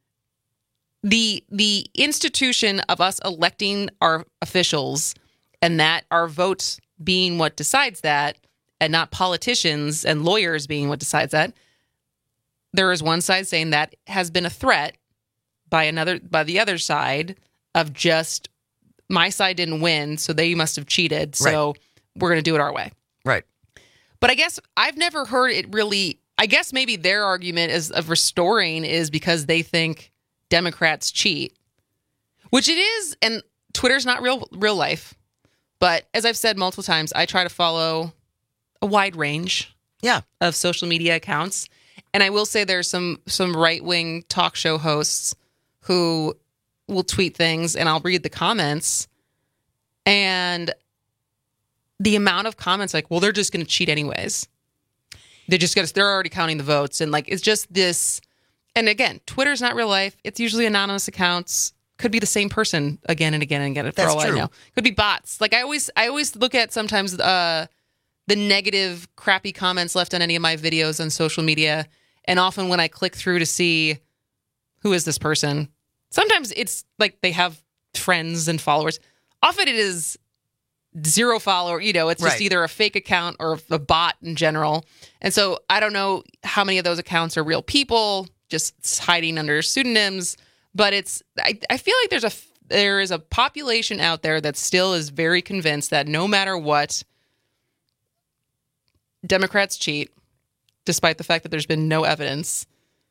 The, the institution of us electing our officials and that our vote being what decides that, and not politicians and lawyers being what decides that, there is one side saying that has been a threat by another, by the other side of just, my side didn't win, so they must have cheated, so Right. we're going to do it our way. Right. But I guess I've never heard it really, I guess maybe their argument is of restoring is because they think Democrats cheat, which it is, and Twitter's not real real life. But as I've said multiple times, I try to follow a wide range yeah. of social media accounts. And I will say there's some some right-wing talk show hosts who will tweet things and I'll read the comments. And the amount of comments like, well, they're just going to cheat anyways. They're just going to, they're already counting the votes. And like, it's just this. And again, Twitter's not real life. It's usually anonymous accounts. Could be the same person again and again and again. For That's all true. I know, could be bots. Like I always, I always look at sometimes uh, the negative, crappy comments left on any of my videos on social media, and often when I click through to see who is this person, sometimes it's like they have friends and followers. Often it is zero follower. You know, it's just Right. either a fake account or a bot in general. And so I don't know how many of those accounts are real people just hiding under pseudonyms. But it's, I, I feel like there's a, there is a population out there that still is very convinced that no matter what, Democrats cheat, despite the fact that there's been no evidence.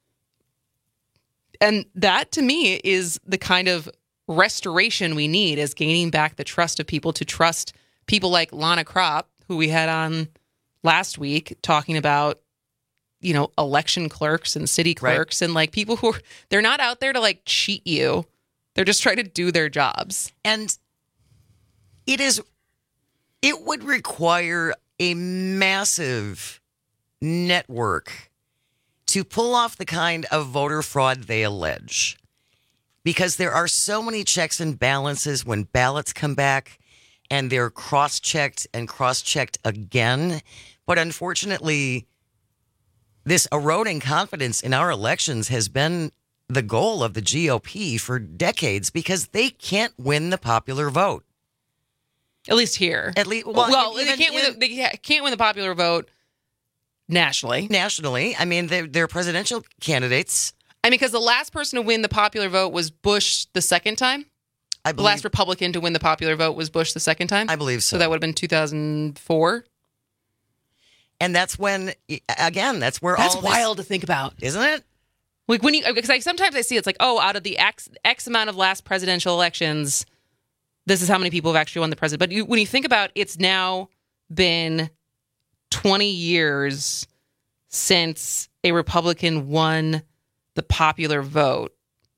And that, to me, is the kind of restoration we need, is gaining back the trust of people to trust people like Lana Kropp, who we had on last week talking about, you know, election clerks and city clerks, right. And like people who are, they're not out there to like cheat you. They're just trying to do their jobs. And it is, it would require a massive network to pull off the kind of voter fraud they allege, because there are so many checks and balances when ballots come back and they're cross-checked and cross-checked again. But unfortunately, this eroding confidence in our elections has been the goal of the G O P for decades, because they can't win the popular vote. At least here. At least, well, well even, they can't win. The, they can't win the popular vote nationally. Nationally, I mean, they're, they're presidential candidates. I mean, because the last person to win the popular vote was Bush the second time. I believe, the last Republican to win the popular vote was Bush the second time. I believe so. So that would have been two thousand four. And that's when, again, that's where that's all wild this, to think about, isn't it? Like when you, because I sometimes I see it's like, oh, out of the X X amount of last presidential elections, this is how many people have actually won the president. But you, when you think about, it's now been twenty years since a Republican won the popular vote.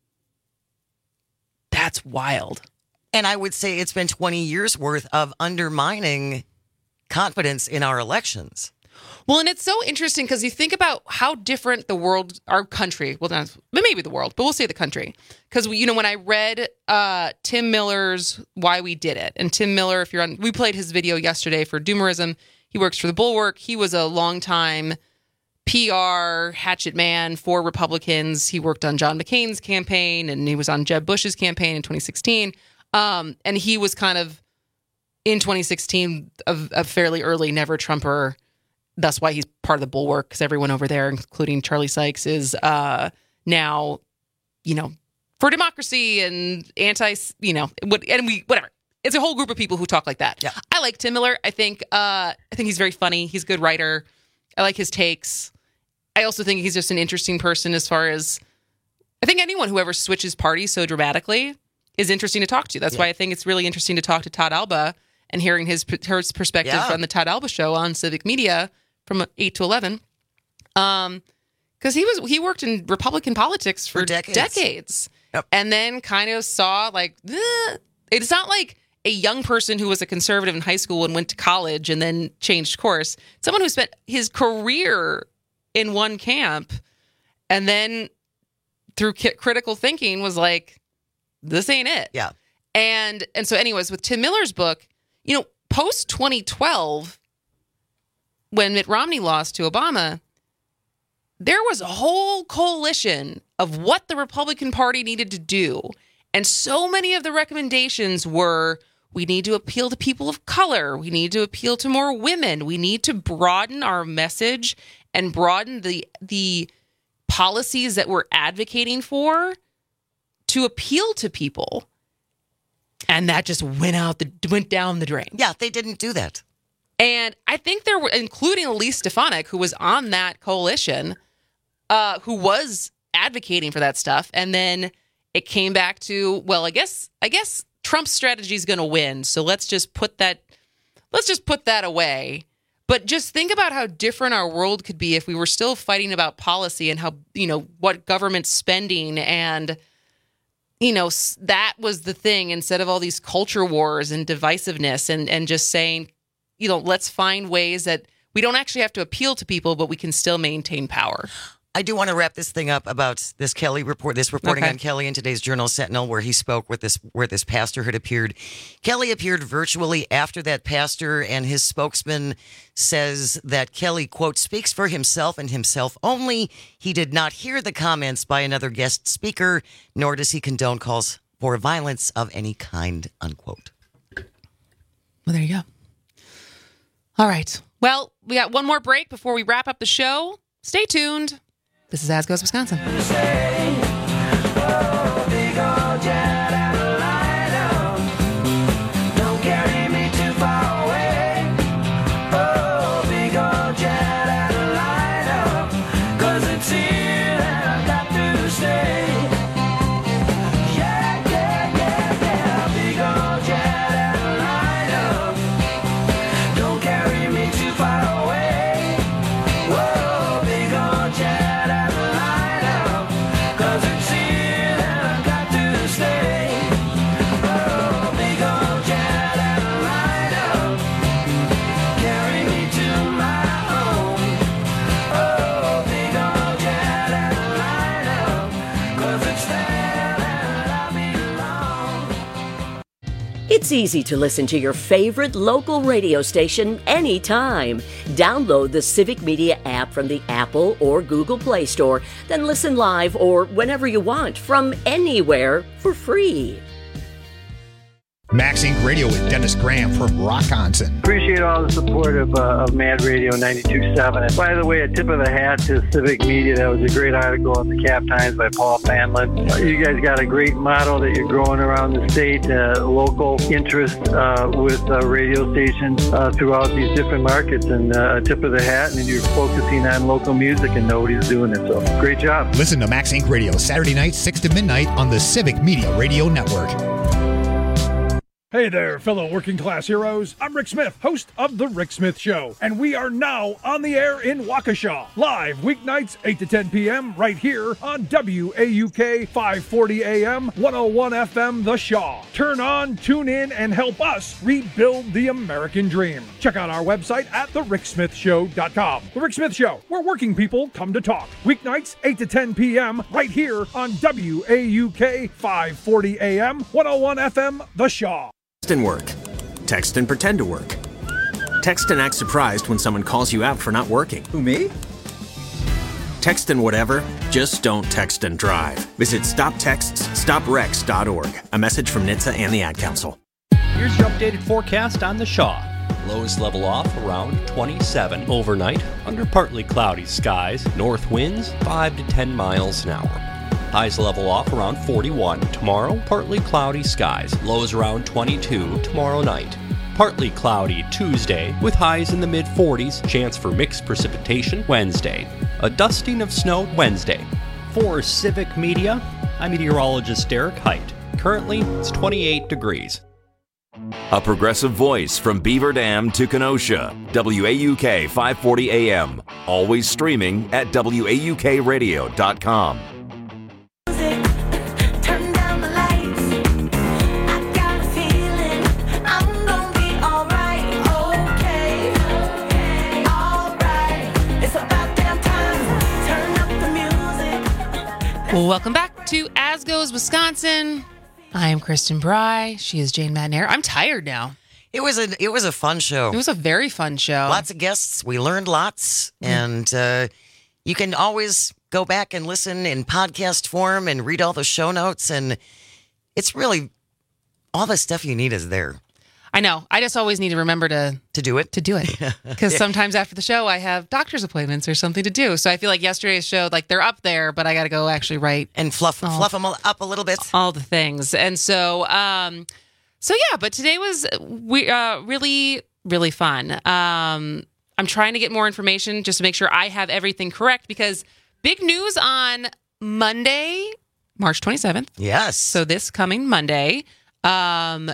That's wild. And I would say it's been twenty years worth of undermining confidence in our elections. Well, and it's so interesting because you think about how different the world, our country, well, not, maybe the world, but we'll say the country. Because, you know, when I read uh, Tim Miller's Why We Did It, and Tim Miller, if you're on, we played his video yesterday for Doomerism. He works for the Bulwark. He was a longtime P R hatchet man for Republicans. He worked on John McCain's campaign, and he was on Jeb Bush's campaign in twenty sixteen. Um, and he was kind of, in twenty sixteen, a, a fairly early never-Trumper. That's why he's part of the Bulwark, because everyone over there, including Charlie Sykes, is uh, now, you know, for democracy and anti, you know, what, and we, whatever. It's a whole group of people who talk like that. Yeah. I like Tim Miller. I think, uh, I think he's very funny. He's a good writer. I like his takes. I also think he's just an interesting person as far as, I think anyone who ever switches parties so dramatically is interesting to talk to. That's yeah. why I think it's really interesting to talk to Todd Alba and hearing his, his perspective yeah. on the Todd Alba Show on Civic Media from eight to eleven. Um, because he was he worked in Republican politics for, for decades, decades. Yep. And then kind of saw like eh. It's not like a young person who was a conservative in high school and went to college and then changed course. Someone who spent his career in one camp and then through ki- critical thinking was like, this ain't it. Yeah. And and so anyways, with Tim Miller's book, you know, post twenty twelve, when Mitt Romney lost to Obama, there was a whole coalition of what the Republican Party needed to do. And so many of the recommendations were, we need to appeal to people of color. We need to appeal to more women. We need to broaden our message and broaden the the policies that we're advocating for to appeal to people. And that just went out the went down the drain. Yeah, they didn't do that. And I think there were, including Elise Stefanik, who was on that coalition, uh, who was advocating for that stuff. And then it came back to, well, I guess I guess Trump's strategy is going to win. So let's just put that let's just put that away. But just think about how different our world could be if we were still fighting about policy and how, you know, what government spending and, you know, that was the thing instead of all these culture wars and divisiveness and, and just saying, you know, let's find ways that we don't actually have to appeal to people, but we can still maintain power. I do want to wrap this thing up about this Kelly report, this reporting okay. on Kelly in today's Journal Sentinel, where he spoke with this, where this pastor had appeared. Kelly appeared virtually after that pastor, and his spokesman says that Kelly, quote, speaks for himself and himself only. He did not hear the comments by another guest speaker, nor does he condone calls for violence of any kind, unquote. Well, there you go. All right. Well, we got one more break before we wrap up the show. Stay tuned. This is As Goes Wisconsin. It's easy to listen to your favorite local radio station anytime. Download the Civic Media app from the Apple or Google Play Store, then listen live or whenever you want from anywhere for free. Max Incorporated. Radio with Dennis Graham from Rockonson. Appreciate all the support of, uh, of Mad Radio ninety-two point seven. And by the way, a tip of the hat to Civic Media. That was a great article in the Cap Times by Paul Fanlin. You guys got a great model that you're growing around the state, uh, local interest uh, with uh, radio stations uh, throughout these different markets. And uh, a tip of the hat, and you're focusing on local music and nobody's doing it. So great job. Listen to Max Incorporated. Radio Saturday nights, six to midnight on the Civic Media Radio Network. Hey there, fellow working class heroes. I'm Rick Smith, host of The Rick Smith Show, and we are now on the air in Waukesha, live weeknights eight to ten p.m. right here on W A U K five forty A M, one oh one F M The Shaw. Turn on, tune in, and help us rebuild the American dream. Check out our website at the rick smith show dot com. The Rick Smith Show, where working people come to talk. Weeknights eight to ten p.m. right here on W A U K five forty A M, one oh one F M The Shaw. Text and work. Text and pretend to work. Text and act surprised when someone calls you out for not working. Who, me? Text and whatever, just don't text and drive. Visit stop texts stop wrecks dot org. A message from N H T S A and the Ad Council. Here's your updated forecast on the Shaw. Lows level off around twenty-seven overnight, under partly cloudy skies, north winds five to ten miles an hour. Highs level off around forty-one tomorrow, partly cloudy skies, lows around twenty-two tomorrow night. Partly cloudy Tuesday, with highs in the mid forties, chance for mixed precipitation Wednesday. A dusting of snow Wednesday. For Civic Media, I'm meteorologist Derek Height. Currently, it's twenty-eight degrees. A progressive voice from Beaver Dam to Kenosha. W A U K five forty A M. Always streaming at W A U K radio dot com. Welcome back to As Goes Wisconsin. I am Kristen Bry. She is Jane Madnair. I'm tired now. It was a it was a fun show. It was a very fun show. Lots of guests. We learned lots, mm. and uh, you can always go back and listen in podcast form and read all the show notes. And it's really all the stuff you need is there. I know. I just always need to remember to to do it. To do it. Because yeah. sometimes after the show, I have doctor's appointments or something to do. So I feel like yesterday's show, like they're up there, but I got to go actually write and fluff all, fluff them up a little bit. All the things. And so, um, so yeah. But today was we uh, really really fun. Um, I'm trying to get more information just to make sure I have everything correct because big news on Monday, March twenty-seventh. Yes. So this coming Monday. Um,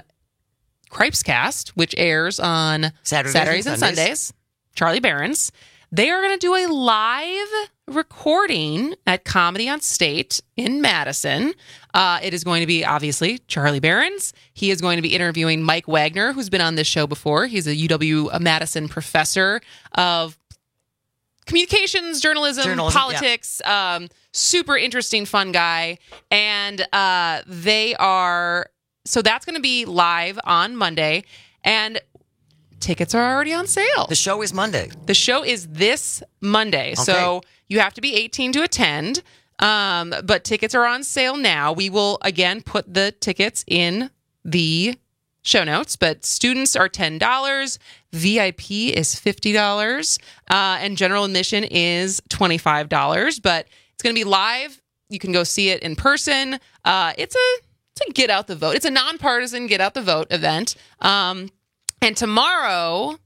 Cripescast, which airs on Saturdays, Saturdays and, and Sundays. Sundays. Charlie Barron's. They are going to do a live recording at Comedy on State in Madison. Uh, it is going to be, obviously, Charlie Barron's. He is going to be interviewing Mike Wagner, who's been on this show before. He's a U W-Madison professor of communications, journalism, journalism politics. Yeah. Um, super interesting, fun guy. And uh, they are... So that's going to be live on Monday, and tickets are already on sale. The show is Monday. The show is this Monday, okay. So you have to be eighteen to attend, um, but tickets are on sale now. We will, again, put the tickets in the show notes, but students are ten dollars, V I P is fifty dollars, uh, and general admission is twenty-five dollars, but it's going to be live. You can go see it in person. Uh, it's a... to get out the vote. It's a nonpartisan get out the vote event. Um, and tomorrow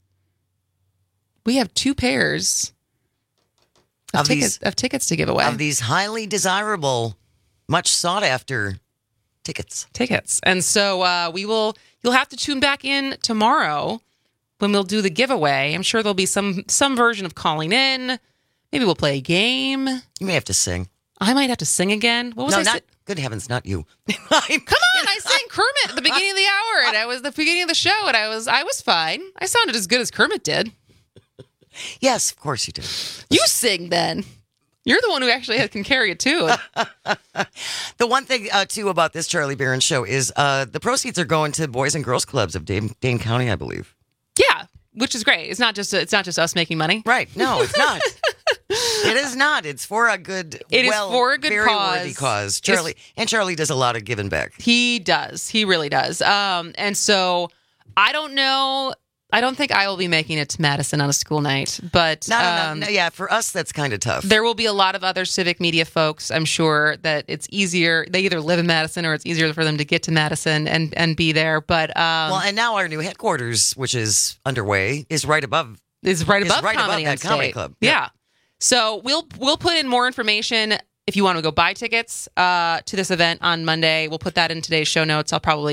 we have two pairs of, of, tickets, these, of tickets to give away. Of these highly desirable, much sought after tickets. Tickets. And so uh, we will, you'll have to tune back in tomorrow when we'll do the giveaway. I'm sure there'll be some, some version of calling in. Maybe we'll play a game. You may have to sing. I might have to sing again. What was no, I not, si- Good heavens, not you. Come on, I sang Kermit at the beginning of the hour, and I was the beginning of the show, and I was I was fine. I sounded as good as Kermit did. Yes, of course you did. You sing then. You're the one who actually can carry it too. The one thing uh, too about this Charlie Barron show is uh, the proceeds are going to Boys and Girls Clubs of Dane, Dane County, I believe. Yeah, which is great. It's not just it's not just us making money, right? No, it's not. It is not. It's for a good, it well, is for a good very cause. worthy cause. Charlie it's, and Charlie does a lot of giving back. He does. He really does. Um, and so I don't know. I don't think I will be making it to Madison on a school night, but no, no, um, no, no, yeah, for us that's kind of tough. There will be a lot of other civic media folks. I'm sure that it's easier. They either live in Madison or it's easier for them to get to Madison and and be there. But um, well, and now our new headquarters, which is underway, is right above. Is right above is right Comedy above on that comedy State. club. Yeah. yeah. So we'll we'll put in more information if you want to go buy tickets uh, to this event on Monday. We'll put that in today's show notes. I'll probably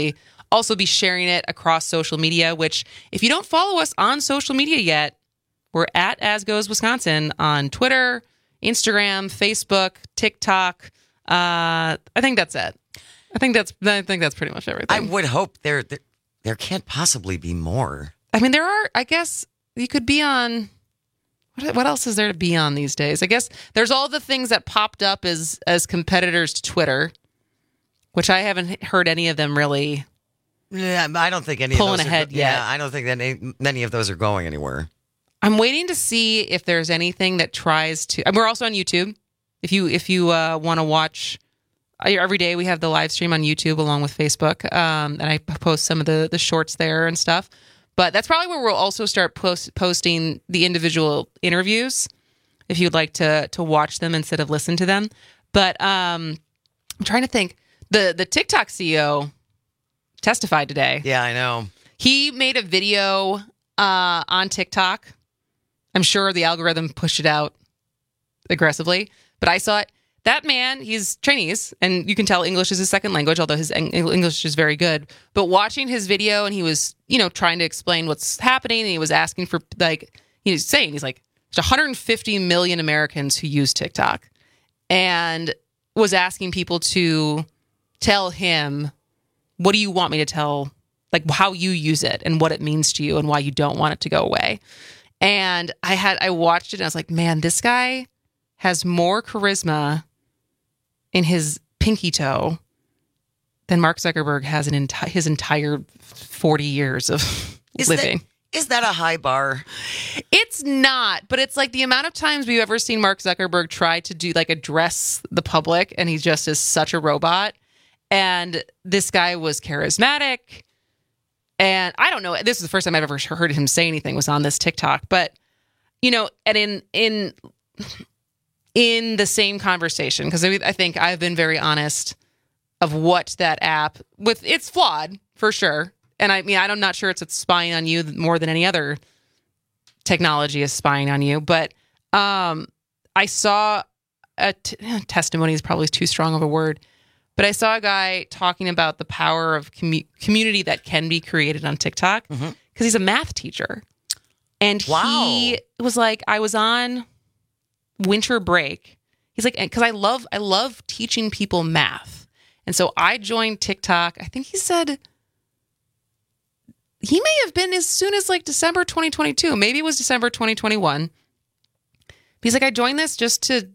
also be sharing it across social media, which if you don't follow us on social media yet, we're at As Goes Wisconsin on Twitter, Instagram, Facebook, TikTok. Uh, I think that's it. I think that's I think that's pretty much everything. I would hope there there, there can't possibly be more. I mean, there are, I guess you could be on, what, what else is there to be on these days? I guess there's all the things that popped up as, as competitors to Twitter, which I haven't heard any of them really Yeah, I don't think any pulling of those ahead are, yet. Yeah, I don't think that any, many of those are going anywhere. I'm waiting to see if there's anything that tries to, and we're also on YouTube. If you, if you uh, want to watch, every day we have the live stream on YouTube along with Facebook, um, and I post some of the, the shorts there and stuff. But that's probably where we'll also start post, posting the individual interviews if you'd like to to watch them instead of listen to them. But um, I'm trying to think. The the TikTok C E O testified today. Yeah, I know. He made a video uh, on TikTok. I'm sure the algorithm pushed it out aggressively, but I saw it. That man, he's Chinese, and you can tell English is his second language, although his English is very good. But watching his video, and he was, you know, trying to explain what's happening, and he was asking for, like, he was saying, he's like, there's one hundred fifty million Americans who use TikTok, and was asking people to tell him, what do you want me to tell, like, how you use it, and what it means to you, and why you don't want it to go away. And I had, I watched it, and I was like, man, this guy has more charisma in his pinky toe than Mark Zuckerberg has in enti- his entire forty years of is living. That, is that a high bar? It's not, but it's like the amount of times we've ever seen Mark Zuckerberg try to do like address the public, and he just is such a robot. And this guy was charismatic. And I don't know, this is the first time I've ever heard him say anything was on this TikTok, but you know, and in, in, in the same conversation, because I think I've been very honest of what that app, with it's flawed for sure. And I mean, I'm not sure it's, it's spying on you more than any other technology is spying on you. But um, I saw a t- testimony is probably too strong of a word, but I saw a guy talking about the power of commu- community that can be created on TikTok because mm-hmm. he's a math teacher. And wow. he was like, I was on winter break. He's like, because I love, I love teaching people math. And so I joined TikTok. I think he said he may have been as soon as like December twenty twenty-two. Maybe it was December twenty twenty-one. He's like, I joined this just to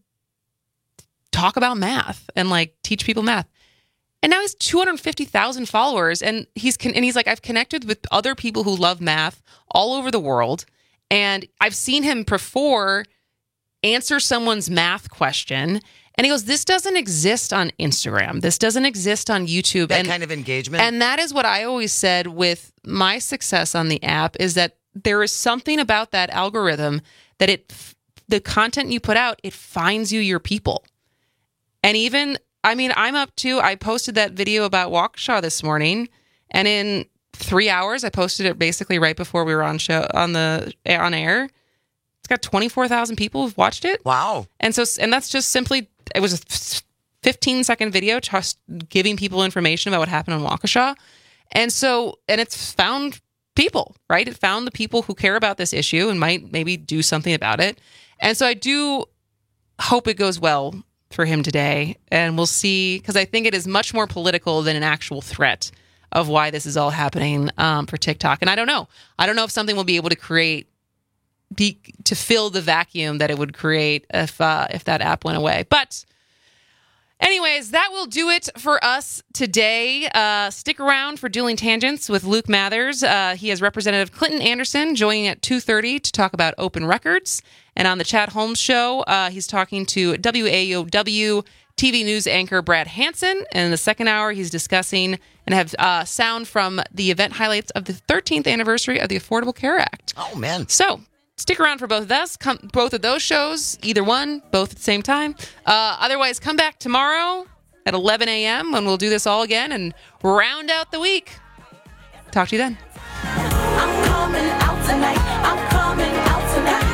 talk about math and like teach people math. And now he's two hundred fifty thousand followers. And he's con- and he's like, I've connected with other people who love math all over the world. And I've seen him before answer someone's math question. And he goes, this doesn't exist on Instagram. This doesn't exist on YouTube. That and, kind of engagement. And that is what I always said with my success on the app is that there is something about that algorithm that it, the content you put out, it finds you your people. And even, I mean, I'm up to, I posted that video about Waukesha this morning, and in three hours, I posted it basically right before we were on show, on the, on air. It's got twenty-four thousand people who've watched it. Wow. And so, and that's just simply, it was a fifteen second video just giving people information about what happened on Waukesha. And so, and it's found people, right? It found the people who care about this issue and might maybe do something about it. And so I do hope it goes well for him today. And we'll see, because I think it is much more political than an actual threat of why this is all happening um, for TikTok. And I don't know. I don't know if something will be able to create Be, to fill the vacuum that it would create if uh, if that app went away. But anyways, that will do it for us today. Uh, stick around for Dueling Tangents with Luke Mathers. Uh, he has Representative Clinton Anderson joining at two thirty to talk about open records. And on the Chad Holmes Show, uh, he's talking to W A O W T V news anchor Brad Hansen. And in the second hour, he's discussing and have uh, sound from the event highlights of the thirteenth anniversary of the Affordable Care Act. Oh, man. So stick around for both of those. Come, both of those shows, either one, both at the same time. Uh, otherwise, come back tomorrow at eleven a.m. when we'll do this all again and round out the week. Talk to you then. I'm coming out tonight. I'm coming out tonight.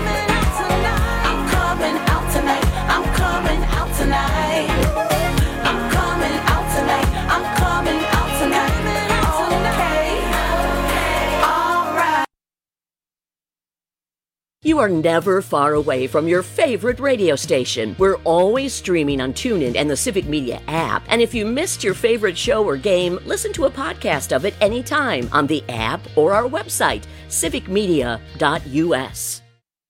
I'm coming out tonight. I'm coming out tonight. I'm coming out tonight. I'm coming out tonight. You are never far away from your favorite radio station. We're always streaming on TuneIn and the Civic Media app. And if you missed your favorite show or game, listen to a podcast of it anytime on the app or our website, civic media dot u s.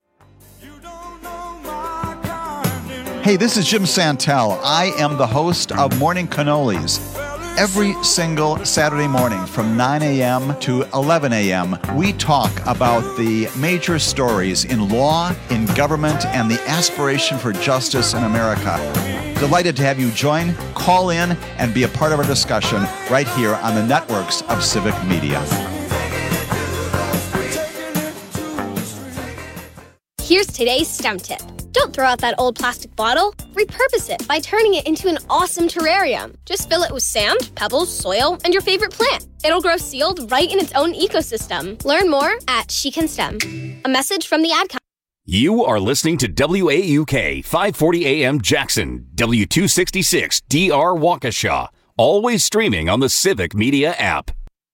Hey, this is Jim Santel. I am the host of Morning Cannolis. Every single Saturday morning from nine a.m. to eleven a.m., we talk about the major stories in law, in government, and the aspiration for justice in America. Delighted to have you join, call in, and be a part of our discussion right here on the networks of Civic Media. Here's today's STEM tip. Don't throw out that old plastic bottle. Repurpose it by turning it into an awesome terrarium. Just fill it with sand, pebbles, soil, and your favorite plant. It'll grow sealed right in its own ecosystem. Learn more at She Can STEM. A message from the ad company. You are listening to W A U K five forty A M Jackson, W two sixty-six D R Waukesha. Always streaming on the Civic Media app.